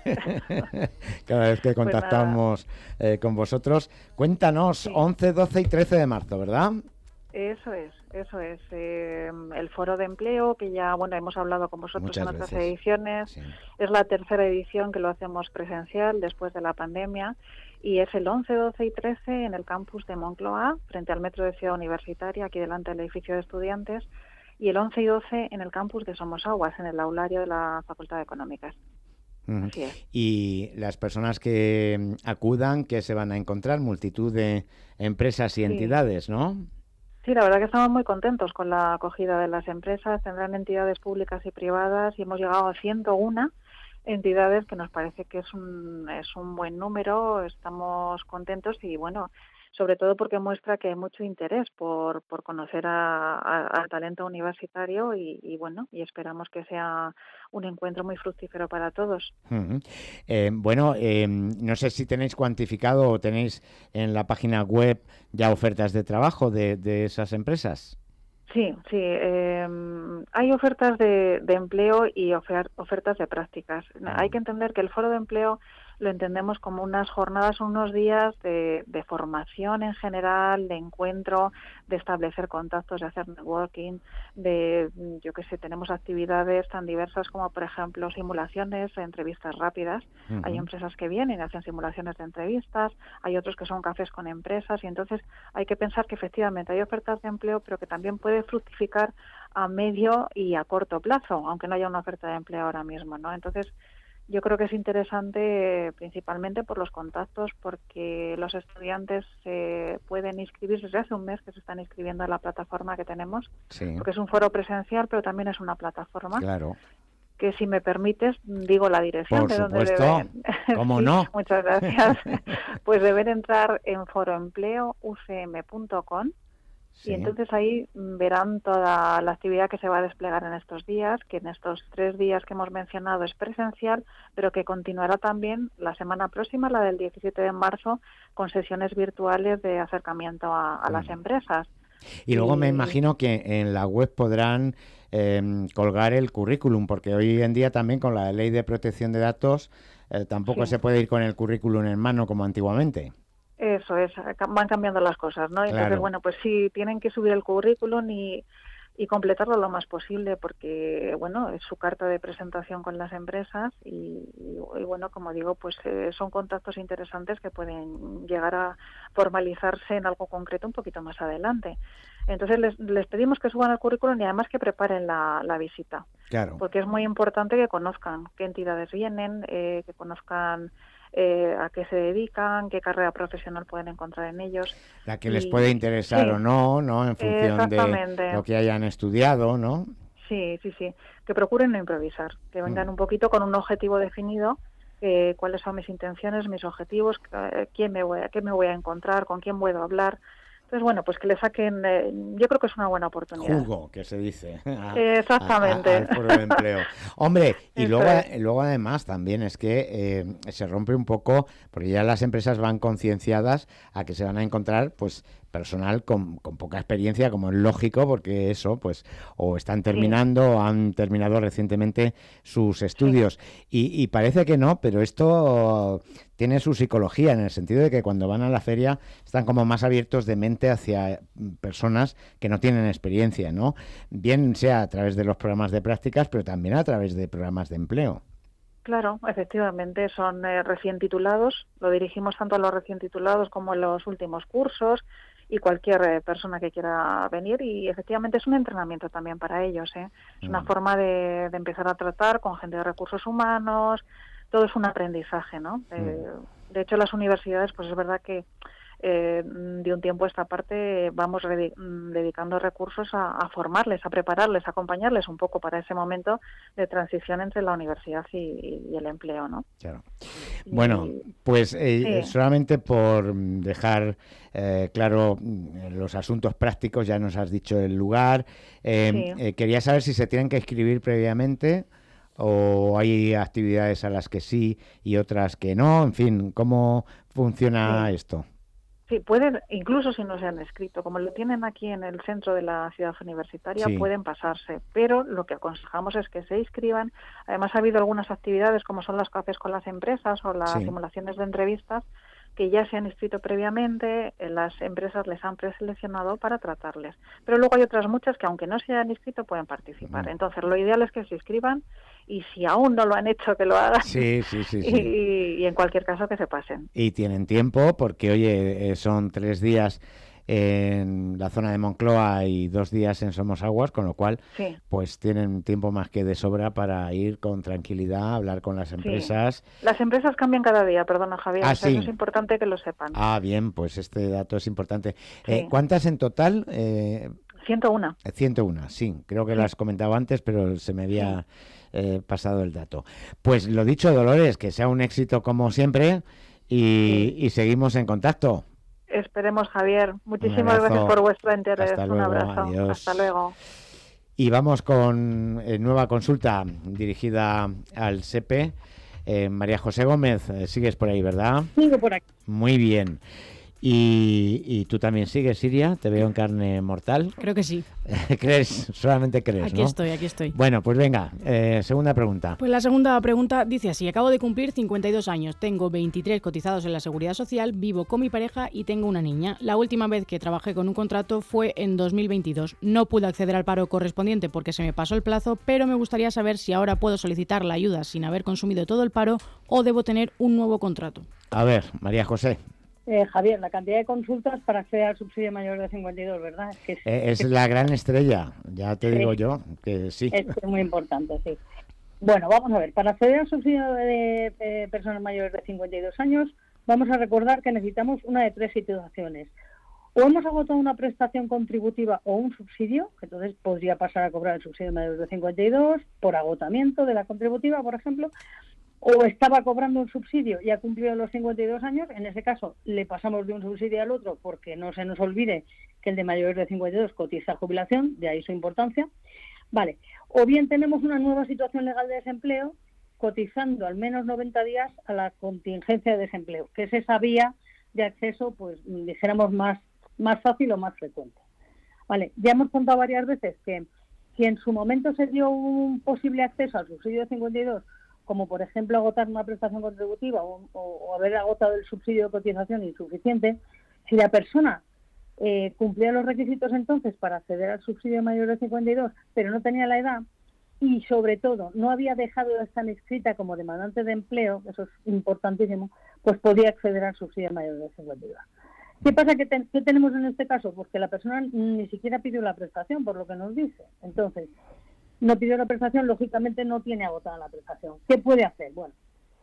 cada vez que contactamos pues eh, con vosotros. Cuéntanos, sí. once, doce y trece de marzo, ¿verdad? Eso es, eso es. Eh, el Foro de Empleo, que ya, bueno, hemos hablado con vosotros Muchas en otras veces. ediciones. Sí. Es la tercera edición que lo hacemos presencial después de la pandemia. Y es el once, doce y trece en el campus de Moncloa, frente al metro de Ciudad Universitaria, aquí delante del edificio de estudiantes, y el once y doce en el campus de Somosaguas, en el aulario de la Facultad de Económicas. Uh-huh. Así es. Y las personas que acudan, que se van a encontrar, multitud de empresas y sí. entidades, ¿no? Sí, la verdad que estamos muy contentos con la acogida de las empresas. Tendrán entidades públicas y privadas y hemos llegado a ciento una entidades, que nos parece que es un es un buen número. Estamos contentos y bueno, sobre todo porque muestra que hay mucho interés por, por conocer a, a, al talento universitario y, y bueno, y esperamos que sea un encuentro muy fructífero para todos. Uh-huh. Eh, bueno, eh, no sé si tenéis cuantificado o tenéis en la página web ya ofertas de trabajo de, de esas empresas. Sí, sí. Eh, hay ofertas de, de empleo y ofer, ofertas de prácticas. Hay que entender que el Foro de Empleo lo entendemos como unas jornadas, unos días de, de formación en general, de encuentro, de establecer contactos, de hacer networking, de, yo qué sé, tenemos actividades tan diversas como, por ejemplo, simulaciones, entrevistas rápidas. Uh-huh. Hay empresas que vienen y hacen simulaciones de entrevistas, hay otros que son cafés con empresas y entonces hay que pensar que efectivamente hay ofertas de empleo, pero que también puede fructificar a medio y a corto plazo, aunque no haya una oferta de empleo ahora mismo, ¿no? Entonces, yo creo que es interesante eh, principalmente por los contactos, porque los estudiantes se eh, pueden inscribir desde hace un mes que se están inscribiendo a la plataforma que tenemos, sí. porque es un foro presencial, pero también es una plataforma. Claro. Que si me permites, digo la dirección por de supuesto. donde deben. ¿Cómo sí, no? Muchas gracias. Pues deben entrar en foroempleo u c m punto com. Sí. Y entonces ahí verán toda la actividad que se va a desplegar en estos días, que en estos tres días que hemos mencionado es presencial, pero que continuará también la semana próxima, la del diecisiete de marzo, con sesiones virtuales de acercamiento a, a las empresas. Y luego y... me imagino que en la web podrán eh, colgar el currículum, porque hoy en día también con la ley de protección de datos eh, tampoco sí. se puede ir con el currículum en mano como antiguamente. Eso es, van cambiando las cosas, ¿no? Entonces, claro. bueno, pues sí, tienen que subir el currículum y, y completarlo lo más posible porque, bueno, es su carta de presentación con las empresas y, y, y bueno, como digo, pues eh, son contactos interesantes que pueden llegar a formalizarse en algo concreto un poquito más adelante. Entonces, les, les pedimos que suban el currículum y además que preparen la, la visita. Claro. Porque es muy importante que conozcan qué entidades vienen, eh, que conozcan... Eh, a qué se dedican, qué carrera profesional pueden encontrar en ellos. La que y, les puede interesar sí, o no, ¿no? En función de lo que hayan estudiado, ¿no? Sí, sí, sí. Que procuren no improvisar, que vengan mm. un poquito con un objetivo definido, eh, cuáles son mis intenciones, mis objetivos, quién me voy a, qué me voy a encontrar, con quién puedo hablar. Entonces, bueno, pues que le saquen, eh, yo creo que es una buena oportunidad. Jugo, que se dice. A, Exactamente. A, a, al foro de empleo. Hombre, y luego, es. luego además también es que eh, se rompe un poco, porque ya las empresas van concienciadas a que se van a encontrar, pues, personal con, con poca experiencia, como es lógico, porque eso, pues, o están terminando sí. o han terminado recientemente sus estudios. Sí. Y, y parece que no, pero esto tiene su psicología, en el sentido de que cuando van a la feria están como más abiertos de mente hacia personas que no tienen experiencia, ¿no? Bien sea a través de los programas de prácticas, pero también a través de programas de empleo. Claro, efectivamente, son eh, recién titulados, lo dirigimos tanto a los recién titulados como a los últimos cursos, y cualquier eh, persona que quiera venir, y efectivamente es un entrenamiento también para ellos, ¿eh? Es una mm. forma de, de empezar a tratar con gente de recursos humanos, todo es un aprendizaje, ¿no? Mm. Eh, de hecho, las universidades, pues es verdad que eh, de un tiempo a esta parte vamos re- dedicando recursos a, a formarles, a prepararles, a acompañarles un poco para ese momento de transición entre la universidad y, y el empleo, ¿no? Claro. Bueno, pues eh, sí. solamente por dejar eh, claro los asuntos prácticos, ya nos has dicho el lugar. Eh, sí. eh, quería saber si se tienen que inscribir previamente o hay actividades a las que sí y otras que no. En fin, ¿cómo funciona sí. esto? Sí, pueden, incluso si no se han inscrito, como lo tienen aquí en el centro de la ciudad universitaria, sí. pueden pasarse, pero lo que aconsejamos es que se inscriban. Además, ha habido algunas actividades, como son los cafés con las empresas o las sí. simulaciones de entrevistas, que ya se han inscrito previamente, las empresas les han preseleccionado para tratarles. Pero luego hay otras muchas que, aunque no se hayan inscrito, pueden participar. Uh-huh. Entonces, lo ideal es que se inscriban, y si aún no lo han hecho, que lo hagan. Sí, sí, sí. sí. Y, y en cualquier caso, que se pasen. Y tienen tiempo, porque, oye, son tres días en la zona de Moncloa y dos días en Somosaguas, con lo cual, sí. pues tienen tiempo más que de sobra para ir con tranquilidad, hablar con las empresas. Sí. Las empresas cambian cada día, perdona, Javier, ah, o sea, sí. eso es importante que lo sepan. Ah, bien, pues este dato es importante. Sí. Eh, ¿Cuántas en total? Eh, ciento uno. ciento uno, sí, creo que sí. lo has comentado antes, pero se me había sí. eh, pasado el dato. Pues lo dicho, Dolores, que sea un éxito como siempre y, sí. y seguimos en contacto. Esperemos, Javier. Muchísimas gracias por vuestro interés. Hasta un luego, abrazo. Adiós. Hasta luego. Y vamos con eh, nueva consulta dirigida al S E P E. Eh, María José Gómez, eh, sigues por ahí, ¿verdad? Sigo por aquí. Muy bien. Y, y tú también sigues, Siria, te veo en carne mortal. Creo que sí. ¿Crees? Solamente crees, aquí ¿no? Aquí estoy, aquí estoy. Bueno, pues venga, eh, segunda pregunta. Pues la segunda pregunta dice así: acabo de cumplir cincuenta y dos años, tengo veintitrés cotizados en la Seguridad Social, vivo con mi pareja y tengo una niña. La última vez que trabajé con un contrato fue en dos mil veintidós. No pude acceder al paro correspondiente porque se me pasó el plazo, pero me gustaría saber si ahora puedo solicitar la ayuda sin haber consumido todo el paro o debo tener un nuevo contrato. A ver, María José. Eh, Javier, la cantidad de consultas para acceder al subsidio mayor de cincuenta y dos, ¿verdad? Es, que es, eh, es es la gran estrella, ya te sí. digo yo que sí. Es muy importante, sí. Bueno, vamos a ver, para acceder al subsidio de, de personas mayores de cincuenta y dos años, vamos a recordar que necesitamos una de tres situaciones. O hemos agotado una prestación contributiva o un subsidio, que entonces podría pasar a cobrar el subsidio mayor de cincuenta y dos por agotamiento de la contributiva, por ejemplo, o estaba cobrando un subsidio y ha cumplido los cincuenta y dos años, en ese caso le pasamos de un subsidio al otro porque no se nos olvide que el de mayores de cincuenta y dos cotiza jubilación, de ahí su importancia. Vale, o bien tenemos una nueva situación legal de desempleo cotizando al menos noventa días a la contingencia de desempleo, que es esa vía de acceso, pues dijéramos, más, más fácil o más frecuente. Vale, ya hemos contado varias veces que si en su momento se dio un posible acceso al subsidio de cincuenta y dos, como por ejemplo agotar una prestación contributiva o, o, o haber agotado el subsidio de cotización insuficiente, si la persona eh, cumplía los requisitos entonces para acceder al subsidio mayor de cincuenta y dos, pero no tenía la edad y sobre todo no había dejado de estar inscrita como demandante de empleo, eso es importantísimo, pues podía acceder al subsidio mayor de cincuenta y dos. ¿Qué pasa? ¿Qué, ten, ¿Qué tenemos en este caso? Pues que la persona ni siquiera pidió la prestación, por lo que nos dice. Entonces, no pidió la prestación, lógicamente no tiene agotada la prestación. ¿Qué puede hacer? Bueno,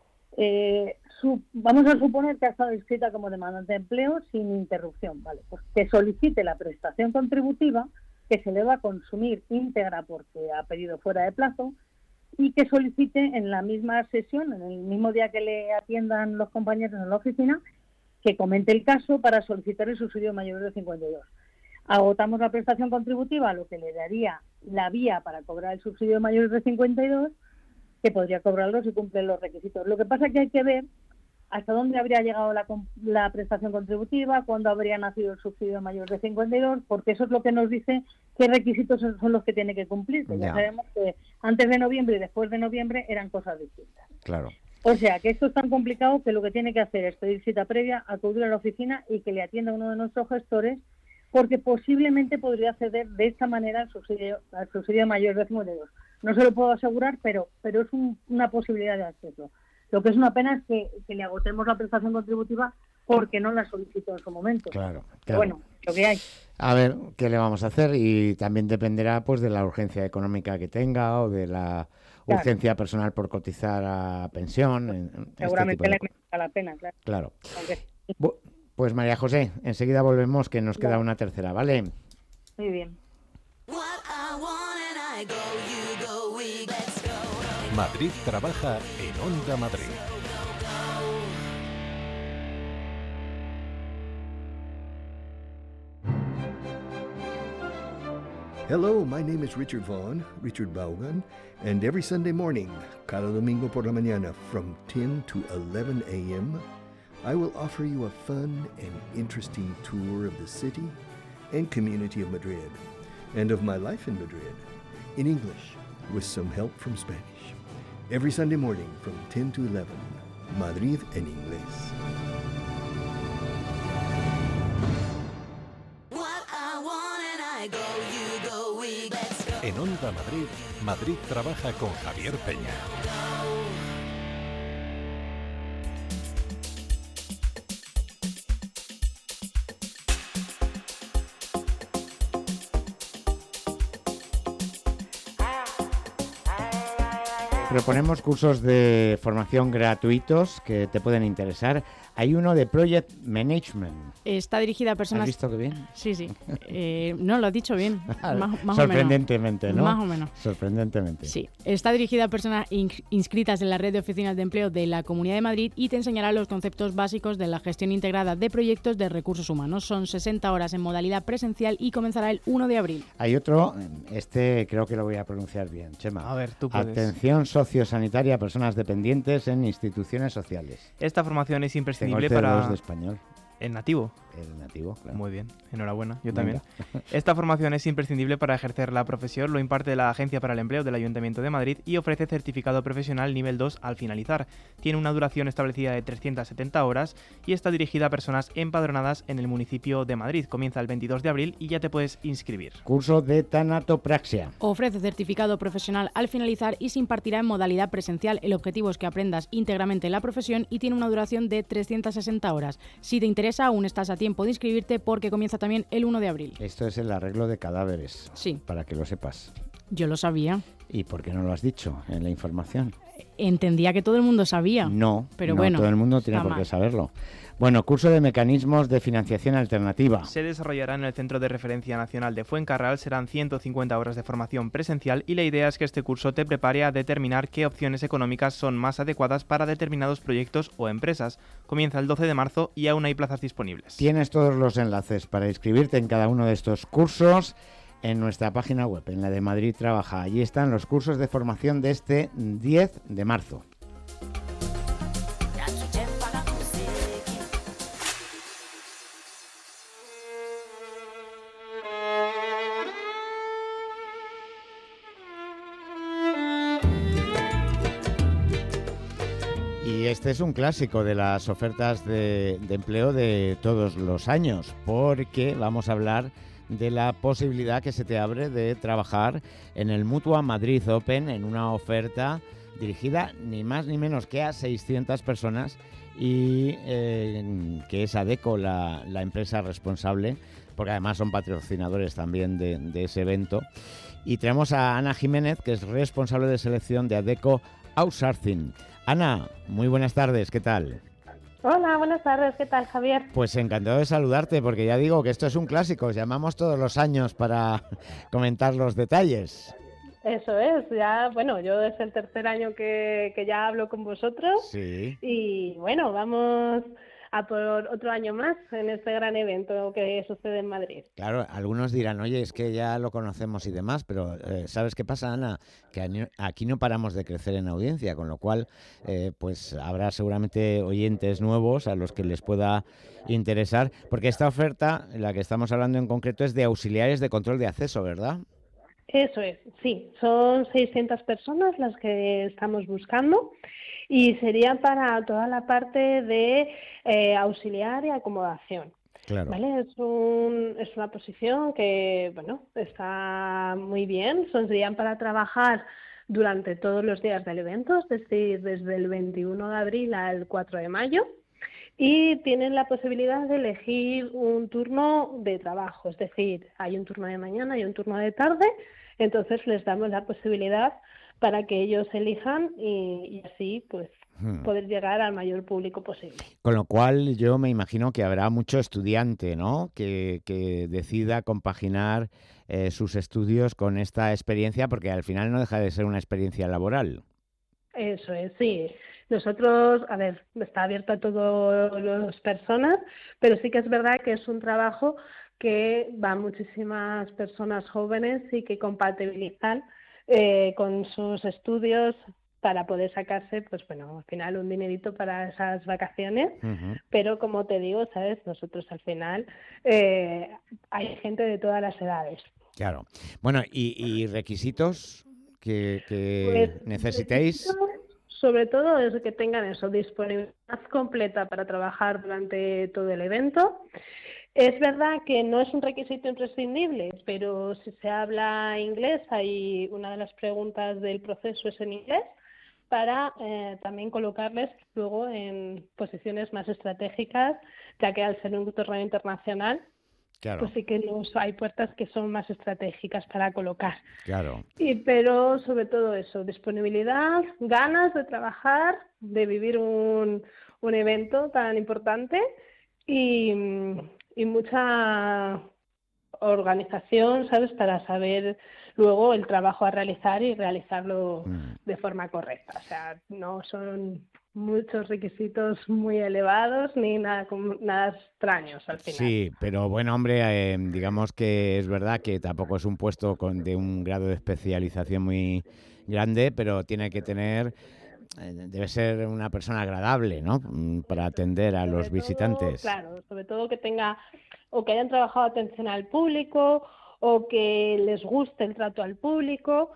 eh, su, vamos a suponer que ha estado inscrita como demandante de empleo sin interrupción, ¿vale? Pues que solicite la prestación contributiva, que se le va a consumir íntegra porque ha pedido fuera de plazo, y que solicite en la misma sesión, en el mismo día que le atiendan los compañeros en la oficina, que comente el caso para solicitar el subsidio de mayores de cincuenta y dos. Agotamos la prestación contributiva, lo que le daría la vía para cobrar el subsidio de mayores de cincuenta y dos, que podría cobrarlo si cumplen los requisitos. Lo que pasa es que hay que ver hasta dónde habría llegado la, la prestación contributiva, cuándo habría nacido el subsidio de mayores de cincuenta y dos, porque eso es lo que nos dice qué requisitos son los que tiene que cumplir. Que ya. ya sabemos que antes de noviembre y después de noviembre eran cosas distintas. Claro. O sea, que esto es tan complicado que lo que tiene que hacer es pedir cita previa, acudir a la oficina y que le atienda uno de nuestros gestores, porque posiblemente podría acceder de esta manera al subsidio, al subsidio de mayores de cincuenta y dos. No se lo puedo asegurar, pero, pero es un, una posibilidad de acceso. Lo que es una pena es que, que le agotemos la prestación contributiva porque no la solicitó en su momento. Claro, claro. Pero bueno, lo que hay. A ver, ¿qué le vamos a hacer? Y también dependerá pues de la urgencia económica que tenga o de la claro. urgencia personal por cotizar a pensión. En, Seguramente este le merezca la pena, claro. Claro. Aunque... Bu- pues María José, enseguida volvemos, que nos queda claro. una tercera, ¿vale? Muy bien. Madrid trabaja en Onda Madrid. Hello, my name is Richard Vaughn, Richard Vaughan, and every Sunday morning, cada domingo por la mañana, from ten to eleven a.m., I will offer you a fun and interesting tour of the city and community of Madrid, and of my life in Madrid, in English, with some help from Spanish. Every Sunday morning from ten to eleven, Madrid en inglés. En Onda Madrid, Madrid trabaja con Javier Peña. Proponemos cursos de formación gratuitos que te pueden interesar. Hay uno de Project Management. Está dirigida a personas... ¿Has visto qué bien? Sí, sí. Eh, no, lo has dicho bien. Más, más Sorprendentemente, o ¿no? menos. Más o menos. Sorprendentemente. Sí. Está dirigida a personas inscritas en la red de oficinas de empleo de la Comunidad de Madrid y te enseñará los conceptos básicos de la gestión integrada de proyectos de recursos humanos. Son sesenta horas en modalidad presencial y comenzará el uno de abril. Hay otro, este creo que lo voy a pronunciar bien. Chema. A ver, tú puedes. Atención sociosanitaria a personas dependientes en instituciones sociales. Esta formación es imprescindible Tengo para... de español. ¿En nativo? El nativo, claro. Muy bien, enhorabuena, yo Venga. también. Esta formación es imprescindible para ejercer la profesión, lo imparte la Agencia para el Empleo del Ayuntamiento de Madrid y ofrece certificado profesional nivel dos al finalizar. Tiene una duración establecida de trescientas setenta horas y está dirigida a personas empadronadas en el municipio de Madrid. Comienza el veintidós de abril y ya te puedes inscribir. Curso de tanatopraxia. Ofrece certificado profesional al finalizar y se impartirá en modalidad presencial. El objetivo es que aprendas íntegramente la profesión y tiene una duración de trescientas sesenta horas. Si te interesa, aún estás a tiempo de inscribirte porque comienza también el uno de abril. Esto es el arreglo de cadáveres. Sí. Para que lo sepas. Yo lo sabía. ¿Y por qué no lo has dicho en la información? Entendía que todo el mundo sabía. No, pero no bueno, todo el mundo tiene por qué saberlo. Bueno, curso de mecanismos de financiación alternativa. Se desarrollará en el Centro de Referencia Nacional de Fuencarral, serán ciento cincuenta horas de formación presencial y la idea es que este curso te prepare a determinar qué opciones económicas son más adecuadas para determinados proyectos o empresas. Comienza el doce de marzo y aún hay plazas disponibles. Tienes todos los enlaces para inscribirte en cada uno de estos cursos en nuestra página web, en la de Madrid Trabaja. Allí están los cursos de formación de este diez de marzo. Y este es un clásico de las ofertas de, de empleo de todos los años, porque vamos a hablar de la posibilidad que se te abre de trabajar en el Mutua Madrid Open en una oferta dirigida ni más ni menos que a seiscientas personas y eh, que es Adecco la, la empresa responsable, porque además son patrocinadores también de, de ese evento. Y tenemos a Ana Jiménez, que es responsable de selección de Adecco Outsourcing. Ana, muy buenas tardes, ¿qué tal? Hola, buenas tardes, ¿qué tal, Javier? Pues encantado de saludarte, porque ya digo que esto es un clásico, os llamamos todos los años para comentar los detalles. Eso es, ya, bueno, yo es el tercer año que, que ya hablo con vosotros. Sí. Y bueno, vamos a por otro año más en este gran evento que sucede en Madrid. Claro, algunos dirán, oye, es que ya lo conocemos y demás, pero eh, ¿sabes qué pasa, Ana? Que aquí no paramos de crecer en audiencia, con lo cual eh, pues habrá seguramente oyentes nuevos a los que les pueda interesar, porque esta oferta, la que estamos hablando en concreto, es de auxiliares de control de acceso, ¿verdad? Eso es, sí, son seiscientas personas las que estamos buscando y sería para toda la parte de eh, auxiliar y acomodación. Claro. ¿Vale? Es, un, es una posición que, bueno, está muy bien, son, serían para trabajar durante todos los días del evento, es decir, desde el veintiuno de abril al cuatro de mayo. Y tienen la posibilidad de elegir un turno de trabajo, es decir, hay un turno de mañana y un turno de tarde, entonces les damos la posibilidad para que ellos elijan y, y así pues hmm. poder llegar al mayor público posible. Con lo cual yo me imagino que habrá mucho estudiante, ¿no?, que, que decida compaginar eh, sus estudios con esta experiencia, porque al final no deja de ser una experiencia laboral. Eso es, sí. Nosotros, a ver, está abierto a todas las personas, pero sí que es verdad que es un trabajo que va a muchísimas personas jóvenes y que compatibilizan eh, con sus estudios para poder sacarse, pues bueno, al final un dinerito para esas vacaciones, uh-huh. pero como te digo, ¿sabes? Nosotros al final eh, hay gente de todas las edades. Claro. Bueno, ¿y, y requisitos que, que pues, necesitéis? Sobre todo es que tengan eso, disponibilidad completa para trabajar durante todo el evento. Es verdad que no es un requisito imprescindible, pero si se habla inglés, hay una de las preguntas del proceso es en inglés, para eh, también colocarles luego en posiciones más estratégicas, ya que al ser un torneo internacional, claro. pues sí que nos, hay puertas que son más estratégicas para colocar. Claro. Y, pero sobre todo eso, disponibilidad, ganas de trabajar, de vivir un, un evento tan importante y, y mucha organización, ¿sabes?, para saber luego el trabajo a realizar y realizarlo mm. de forma correcta. O sea, no son muchos requisitos muy elevados ni nada, nada extraños al final. Sí, pero bueno, hombre, eh, digamos que es verdad que tampoco es un puesto con, de un grado de especialización muy grande, pero tiene que tener, eh, debe ser una persona agradable, ¿no?, para atender a sobre los todo, visitantes. Claro, sobre todo que tenga, o que hayan trabajado atención al público, o que les guste el trato al público,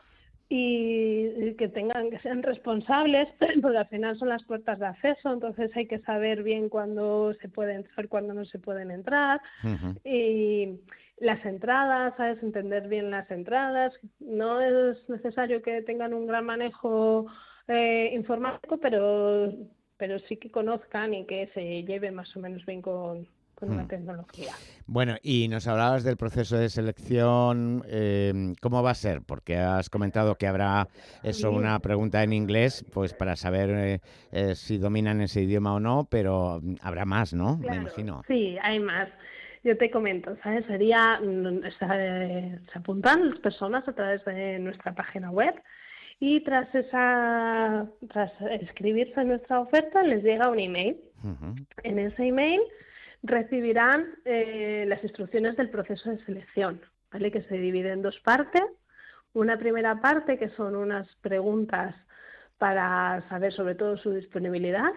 y que tengan, que sean responsables, porque al final son las puertas de acceso, entonces hay que saber bien cuándo se puede entrar, cuándo no se pueden entrar, uh-huh. y las entradas, ¿sabes?, entender bien las entradas. No es necesario que tengan un gran manejo eh, informático, pero, pero sí que conozcan y que se lleven más o menos bien con con una tecnología. Bueno, y nos hablabas del proceso de selección, eh, ¿cómo va a ser? Porque has comentado que habrá eso, una pregunta en inglés, pues para saber eh, eh, si dominan ese idioma o no, pero habrá más, ¿no? Claro, me imagino. Sí, hay más. Yo te comento, ¿sabes? Sería, se, se apuntan las personas a través de nuestra página web y tras esa, tras escribirse en nuestra oferta les llega un email. Uh-huh. En ese email recibirán eh, las instrucciones del proceso de selección, ¿vale?, que se divide en dos partes. Una primera parte que son unas preguntas para saber sobre todo su disponibilidad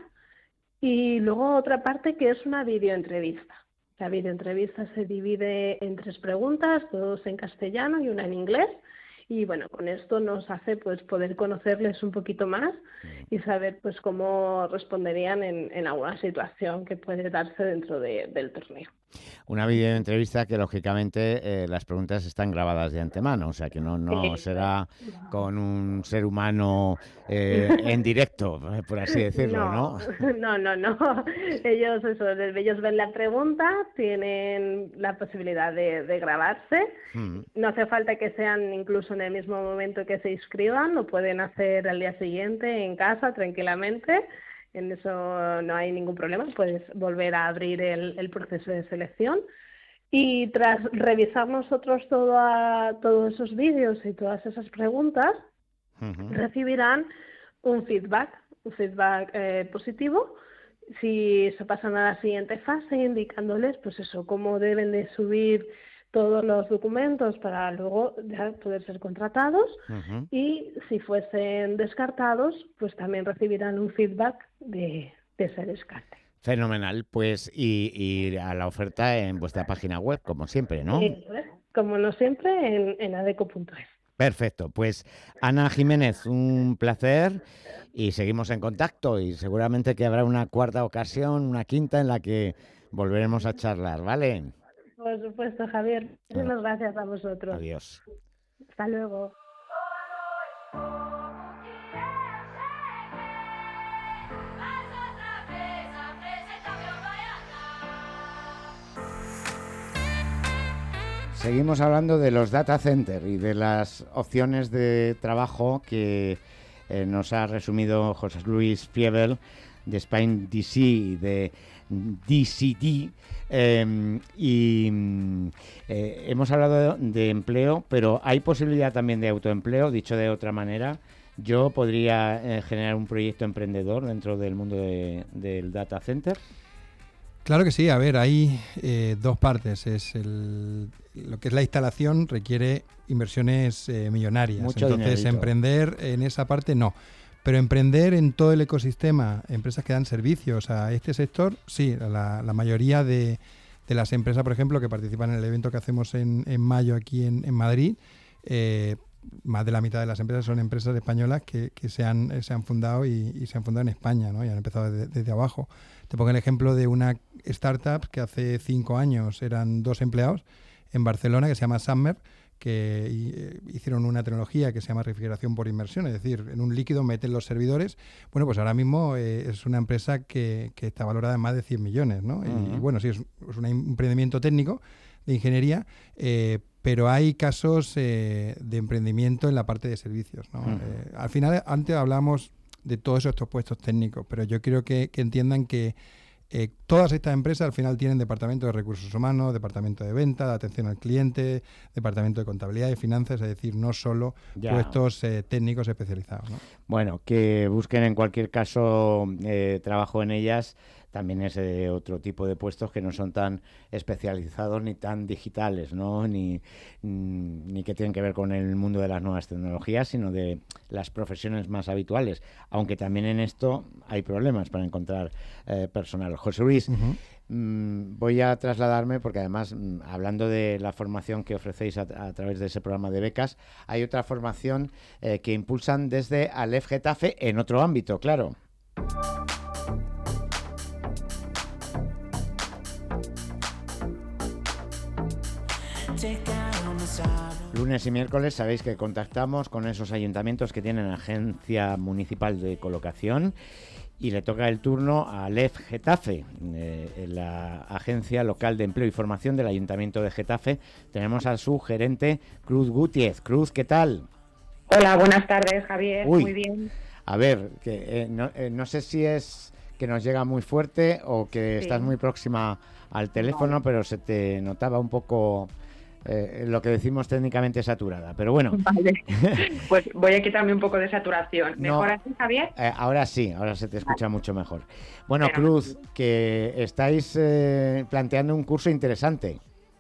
y luego otra parte que es una videoentrevista. La videoentrevista se divide en tres preguntas, dos en castellano y una en inglés. Y bueno, con esto nos hace pues poder conocerles un poquito más y saber pues cómo responderían en, en alguna situación que puede darse dentro de, del torneo. Una videoentrevista que lógicamente eh, las preguntas están grabadas de antemano, o sea que no, no será con un ser humano eh, en directo, por así decirlo, ¿no? No, no, no. no. Ellos, eso, ellos ven la pregunta, tienen la posibilidad de, de grabarse. Hmm. No hace falta que sean incluso en el mismo momento que se inscriban, lo pueden hacer al día siguiente en casa tranquilamente. En eso no hay ningún problema, puedes volver a abrir el, el proceso de selección y tras revisar nosotros toda, todos esos vídeos y todas esas preguntas, uh-huh. recibirán un feedback, un feedback eh, positivo Si se pasan a la siguiente fase, indicándoles, pues eso, cómo deben de subir todos los documentos para luego ya poder ser contratados. Uh-huh. Y si fuesen descartados, pues también recibirán un feedback de, de ese descarte. Fenomenal, pues y, y a la oferta en vuestra página web, como siempre, ¿no? Sí, como no siempre, en, en adeco punto es. Perfecto, pues Ana Jiménez, un placer y seguimos en contacto y seguramente que habrá una cuarta ocasión, una quinta en la que volveremos a charlar, ¿vale? Por supuesto, Javier. Muchas gracias a vosotros. Adiós. Hasta luego. Seguimos hablando de los data centers y de las opciones de trabajo que eh, nos ha resumido José Luis Fievel de Spain D C y de D C D. Eh, y eh, hemos hablado de, de empleo, pero hay posibilidad también de autoempleo. Dicho de otra manera, yo podría eh, generar un proyecto emprendedor dentro del mundo de, del data center. Claro que sí, a ver, hay eh, dos partes. Es el, lo que es la instalación requiere inversiones eh, millonarias. Mucho Entonces, dinerito. Emprender en esa parte no. Pero emprender en todo el ecosistema, empresas que dan servicios a este sector, sí, la, la mayoría de, de las empresas, por ejemplo, que participan en el evento que hacemos en, en mayo aquí en, en Madrid, eh, más de la mitad de las empresas son empresas españolas que, que se, han, se han fundado y, y se han fundado en España, ¿no? Y han empezado desde, desde abajo. Te pongo el ejemplo de una startup que hace cinco años eran dos empleados en Barcelona, que se llama Summer, que eh, hicieron una tecnología que se llama refrigeración por inmersión, es decir, en un líquido meten los servidores. Bueno, pues ahora mismo eh, es una empresa que, que está valorada en más de cien millones, ¿no? Uh-huh. Y, y bueno, sí, es, es un emprendimiento técnico de ingeniería, eh, pero hay casos eh, de emprendimiento en la parte de servicios, ¿no? Uh-huh. Eh, al final, antes hablábamos de todos estos puestos técnicos, pero yo quiero que, que entiendan que eh, todas estas empresas al final tienen departamento de recursos humanos, departamento de venta, de atención al cliente, departamento de contabilidad y finanzas, es decir, no solo ya. puestos eh, técnicos especializados, ¿no? Bueno, que busquen en cualquier caso eh, trabajo en ellas. También es de otro tipo de puestos que no son tan especializados ni tan digitales, ¿no? Ni, ni que tienen que ver con el mundo de las nuevas tecnologías, sino de las profesiones más habituales. Aunque también en esto hay problemas para encontrar eh, personal. José Luis, uh-huh. mmm, voy a trasladarme, porque además, mmm, hablando de la formación que ofrecéis a, a través de ese programa de becas, hay otra formación eh, que impulsan desde Aleph Getafe en otro ámbito, claro. Lunes y miércoles sabéis que contactamos con esos ayuntamientos que tienen agencia municipal de colocación y le toca el turno a Aleph Getafe, eh, la agencia local de empleo y formación del Ayuntamiento de Getafe. Tenemos a su gerente, Cruz Gutiérrez. Cruz, ¿qué tal? Hola, buenas tardes, Javier. Uy, muy bien. A ver, que eh, no, eh, no sé si es que nos llega muy fuerte o que sí. estás muy próxima al teléfono, no. pero se te notaba un poco... Eh, lo que decimos técnicamente saturada, pero bueno. Vale, pues voy a quitarme un poco de saturación. ¿Mejor no, así, Javier? Eh, ahora sí, ahora se te escucha vale. mucho mejor. Bueno, pero, Cruz, que estáis eh, planteando un curso interesante.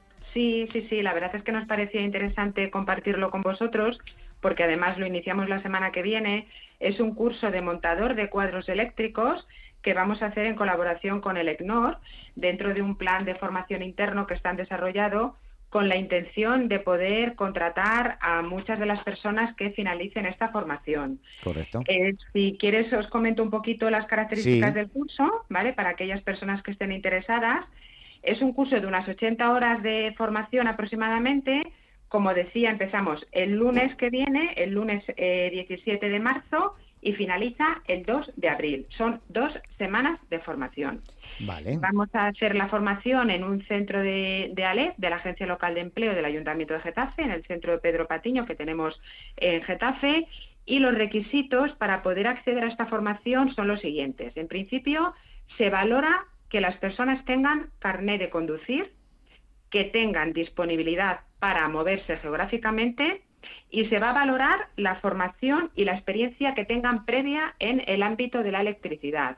Sí, sí, sí, la verdad es que nos parecía interesante compartirlo con vosotros, porque además lo iniciamos la semana que viene. Es un curso de montador de cuadros eléctricos que vamos a hacer en colaboración con el ECNOR, dentro de un plan de formación interno que están desarrollado, con la intención de poder contratar a muchas de las personas que finalicen esta formación. Correcto. Eh, si quieres os comento un poquito las características sí. del curso, ¿vale? Para aquellas personas que estén interesadas. Es un curso de unas ochenta horas de formación aproximadamente. Como decía, empezamos el lunes que viene, el lunes eh, diecisiete de marzo, y finaliza el dos de abril. Son dos semanas de formación. Vale. Vamos a hacer la formación en un centro de, de Aleph, de la Agencia Local de Empleo del Ayuntamiento de Getafe, en el centro de Pedro Patiño que tenemos en Getafe, y los requisitos para poder acceder a esta formación son los siguientes. En principio, se valora que las personas tengan carné de conducir, que tengan disponibilidad para moverse geográficamente, y se va a valorar la formación y la experiencia que tengan previa en el ámbito de la electricidad.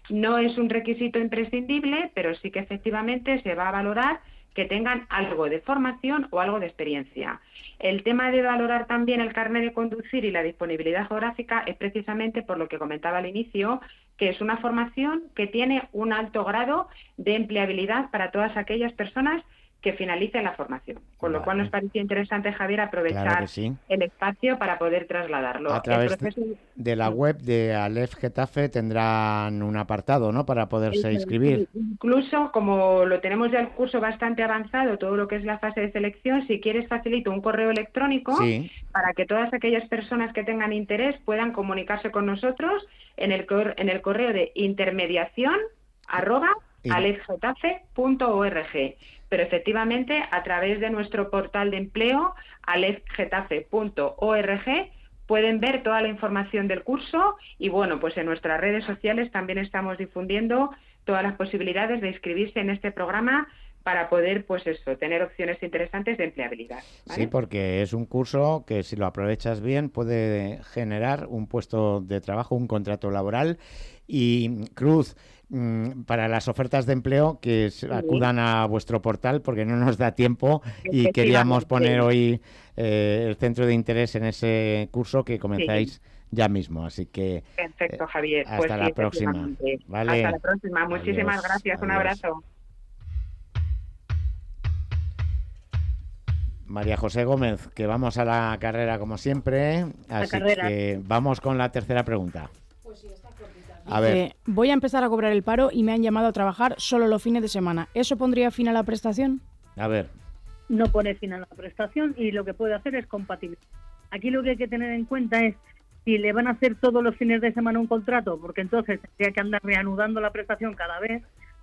No es un requisito imprescindible, pero sí que efectivamente se va a valorar que tengan algo de formación o algo de experiencia. El tema de valorar también el carnet de conducir y la disponibilidad geográfica es precisamente por lo que comentaba al inicio, que es una formación que tiene un alto grado de empleabilidad para todas aquellas personas que finalicen la formación. Con vale. lo cual nos parecía interesante, Javier, aprovechar claro sí. el espacio para poder trasladarlo. A través proceso... de la web de Aleph Getafe tendrán un apartado, ¿no?, para poderse el, inscribir. Incluso, como lo tenemos ya el curso bastante avanzado, todo lo que es la fase de selección, si quieres facilito un correo electrónico sí. para que todas aquellas personas que tengan interés puedan comunicarse con nosotros en el, cor en el correo de intermediación arroba aleph getafe punto org. Pero efectivamente, a través de nuestro portal de empleo, aleph getafe punto org, pueden ver toda la información del curso y, bueno, pues en nuestras redes sociales también estamos difundiendo todas las posibilidades de inscribirse en este programa para poder, pues eso, tener opciones interesantes de empleabilidad, ¿vale? Sí, porque es un curso que, si lo aprovechas bien, puede generar un puesto de trabajo, un contrato laboral. Y, Cruz, para las ofertas de empleo, que sí. acudan a vuestro portal, porque no nos da tiempo y queríamos poner hoy eh, el centro de interés en ese curso que comenzáis sí. ya mismo. Así que perfecto, Javier. Hasta pues la sí, próxima. ¿Vale? Hasta la próxima. Muchísimas adiós, gracias. Adiós. Un abrazo. María José Gómez, que vamos a la carrera como siempre, así que vamos con la tercera pregunta. Pues sí, está cortita. A ver. Eh, voy a empezar a cobrar el paro y me han llamado a trabajar solo los fines de semana. ¿Eso pondría fin a la prestación? A ver. No pone fin a la prestación y lo que puede hacer es compatibilizar. Aquí lo que hay que tener en cuenta es si le van a hacer todos los fines de semana un contrato, porque entonces tendría que andar reanudando la prestación cada vez,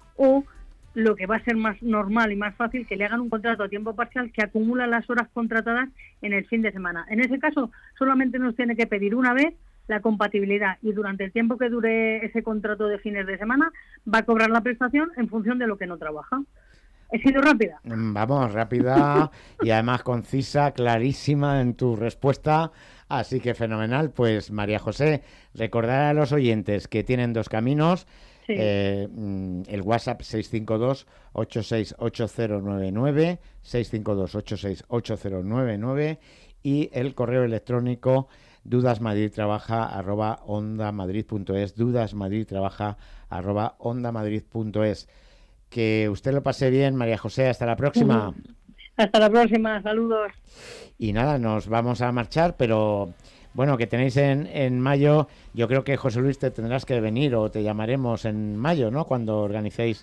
o lo que va a ser más normal y más fácil, que le hagan un contrato a tiempo parcial que acumula las horas contratadas en el fin de semana. En ese caso, solamente nos tiene que pedir una vez la compatibilidad y durante el tiempo que dure ese contrato de fines de semana va a cobrar la prestación en función de lo que no trabaja. ¿He sido rápida? Vamos, rápida y además concisa, clarísima en tu respuesta. Así que fenomenal. Pues, María José, recordar a los oyentes que tienen dos caminos. Sí. Eh, el WhatsApp seis cinco dos, ocho seis ocho cero nueve nueve, seis cinco dos, ocho seis ocho cero nueve nueve y el correo electrónico dudasmadridtrabaja arroba ondamadrid.es, dudasmadridtrabaja arroba ondamadrid.es. Que usted lo pase bien, María José. Hasta la próxima. Hasta la próxima. Saludos. Y nada, nos vamos a marchar, pero bueno, que tenéis en, en mayo, yo creo que, José Luis, te tendrás que venir o te llamaremos en mayo, ¿no?, cuando organicéis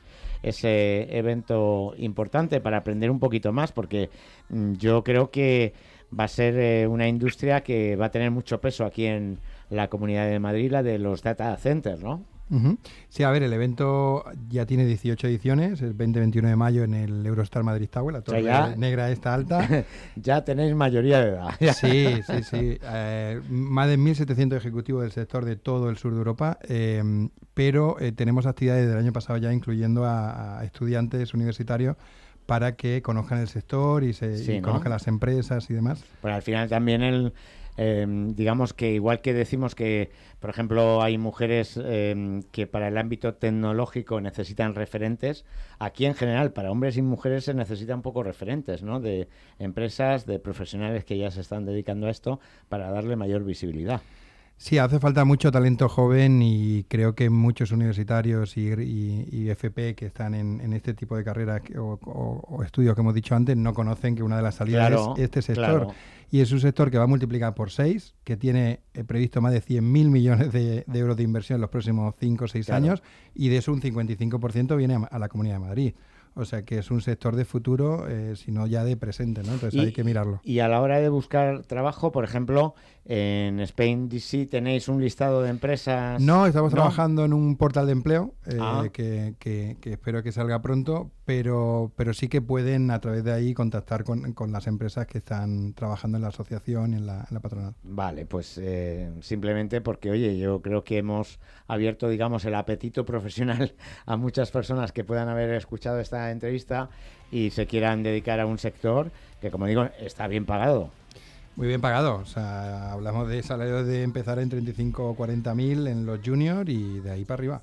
ese evento importante para aprender un poquito más, porque mmm, yo creo que va a ser eh, una industria que va a tener mucho peso aquí en la Comunidad de Madrid, la de los data centers, ¿no? Uh-huh. Sí, a ver, el evento ya tiene dieciocho ediciones, el veinte veintiuno de mayo en el Eurostar Madrid Tower, la torre o sea, ya, negra esta alta. Ya tenéis mayoría de edad. Sí, sí, sí. Eh, más de mil setecientos ejecutivos del sector de todo el sur de Europa, eh, pero eh, tenemos actividades del año pasado ya, incluyendo a, a estudiantes universitarios, para que conozcan el sector y, se, sí, y ¿no? conozcan las empresas y demás. Pues al final también el... Eh, digamos que igual que decimos que, por ejemplo, hay mujeres eh, que para el ámbito tecnológico necesitan referentes, aquí en general para hombres y mujeres se necesitan pocos referentes, ¿no?, de empresas, de profesionales que ya se están dedicando a esto para darle mayor visibilidad. Sí, hace falta mucho talento joven y creo que muchos universitarios y, y, y F P que están en, en este tipo de carreras o, o, o estudios que hemos dicho antes no conocen que una de las salidas claro, es este sector. Claro. Y es un sector que va a multiplicar por seis, que tiene eh, previsto más de cien mil millones de, de euros de inversión en los próximos cinco o seis claro. años, y de eso un cincuenta y cinco por ciento viene a, a la Comunidad de Madrid. O sea que es un sector de futuro, eh, sino ya de presente, ¿no? Entonces y, hay que mirarlo. Y a la hora de buscar trabajo, por ejemplo, en Spain D C tenéis un listado de empresas. No, estamos ¿no? trabajando en un portal de empleo eh, ah. que, que, que espero que salga pronto, pero, pero sí que pueden a través de ahí contactar con, con las empresas que están trabajando en la asociación y en la, en la patronal. Vale, pues eh, simplemente porque, oye, yo creo que hemos abierto, digamos, el apetito profesional a muchas personas que puedan haber escuchado esta entrevista y se quieran dedicar a un sector que, como digo, está bien pagado. Muy bien pagado, o sea, hablamos de salarios de empezar en treinta y cinco o cuarenta mil en los juniors y de ahí para arriba.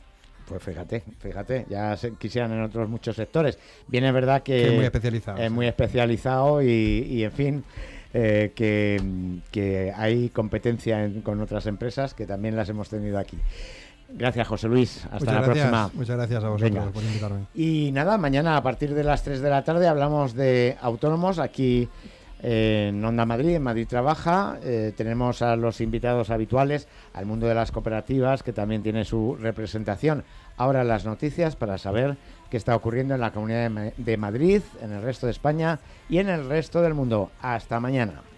Pues fíjate, fíjate, ya se quisieran en otros muchos sectores. Bien, es verdad que, que es muy especializado. Es sí. muy especializado y, y en fin, eh, que, que hay competencia en, con otras empresas que también las hemos tenido aquí. Gracias, José Luis. Hasta muchas la gracias, próxima. Muchas gracias a vosotros Venga. por invitarme. Y nada, mañana a partir de las tres de la tarde hablamos de autónomos aquí en Onda Madrid, en Madrid Trabaja. Eh, tenemos a los invitados habituales, al mundo de las cooperativas, que también tiene su representación. Ahora las noticias para saber qué está ocurriendo en la Comunidad de Madrid, en el resto de España y en el resto del mundo. Hasta mañana.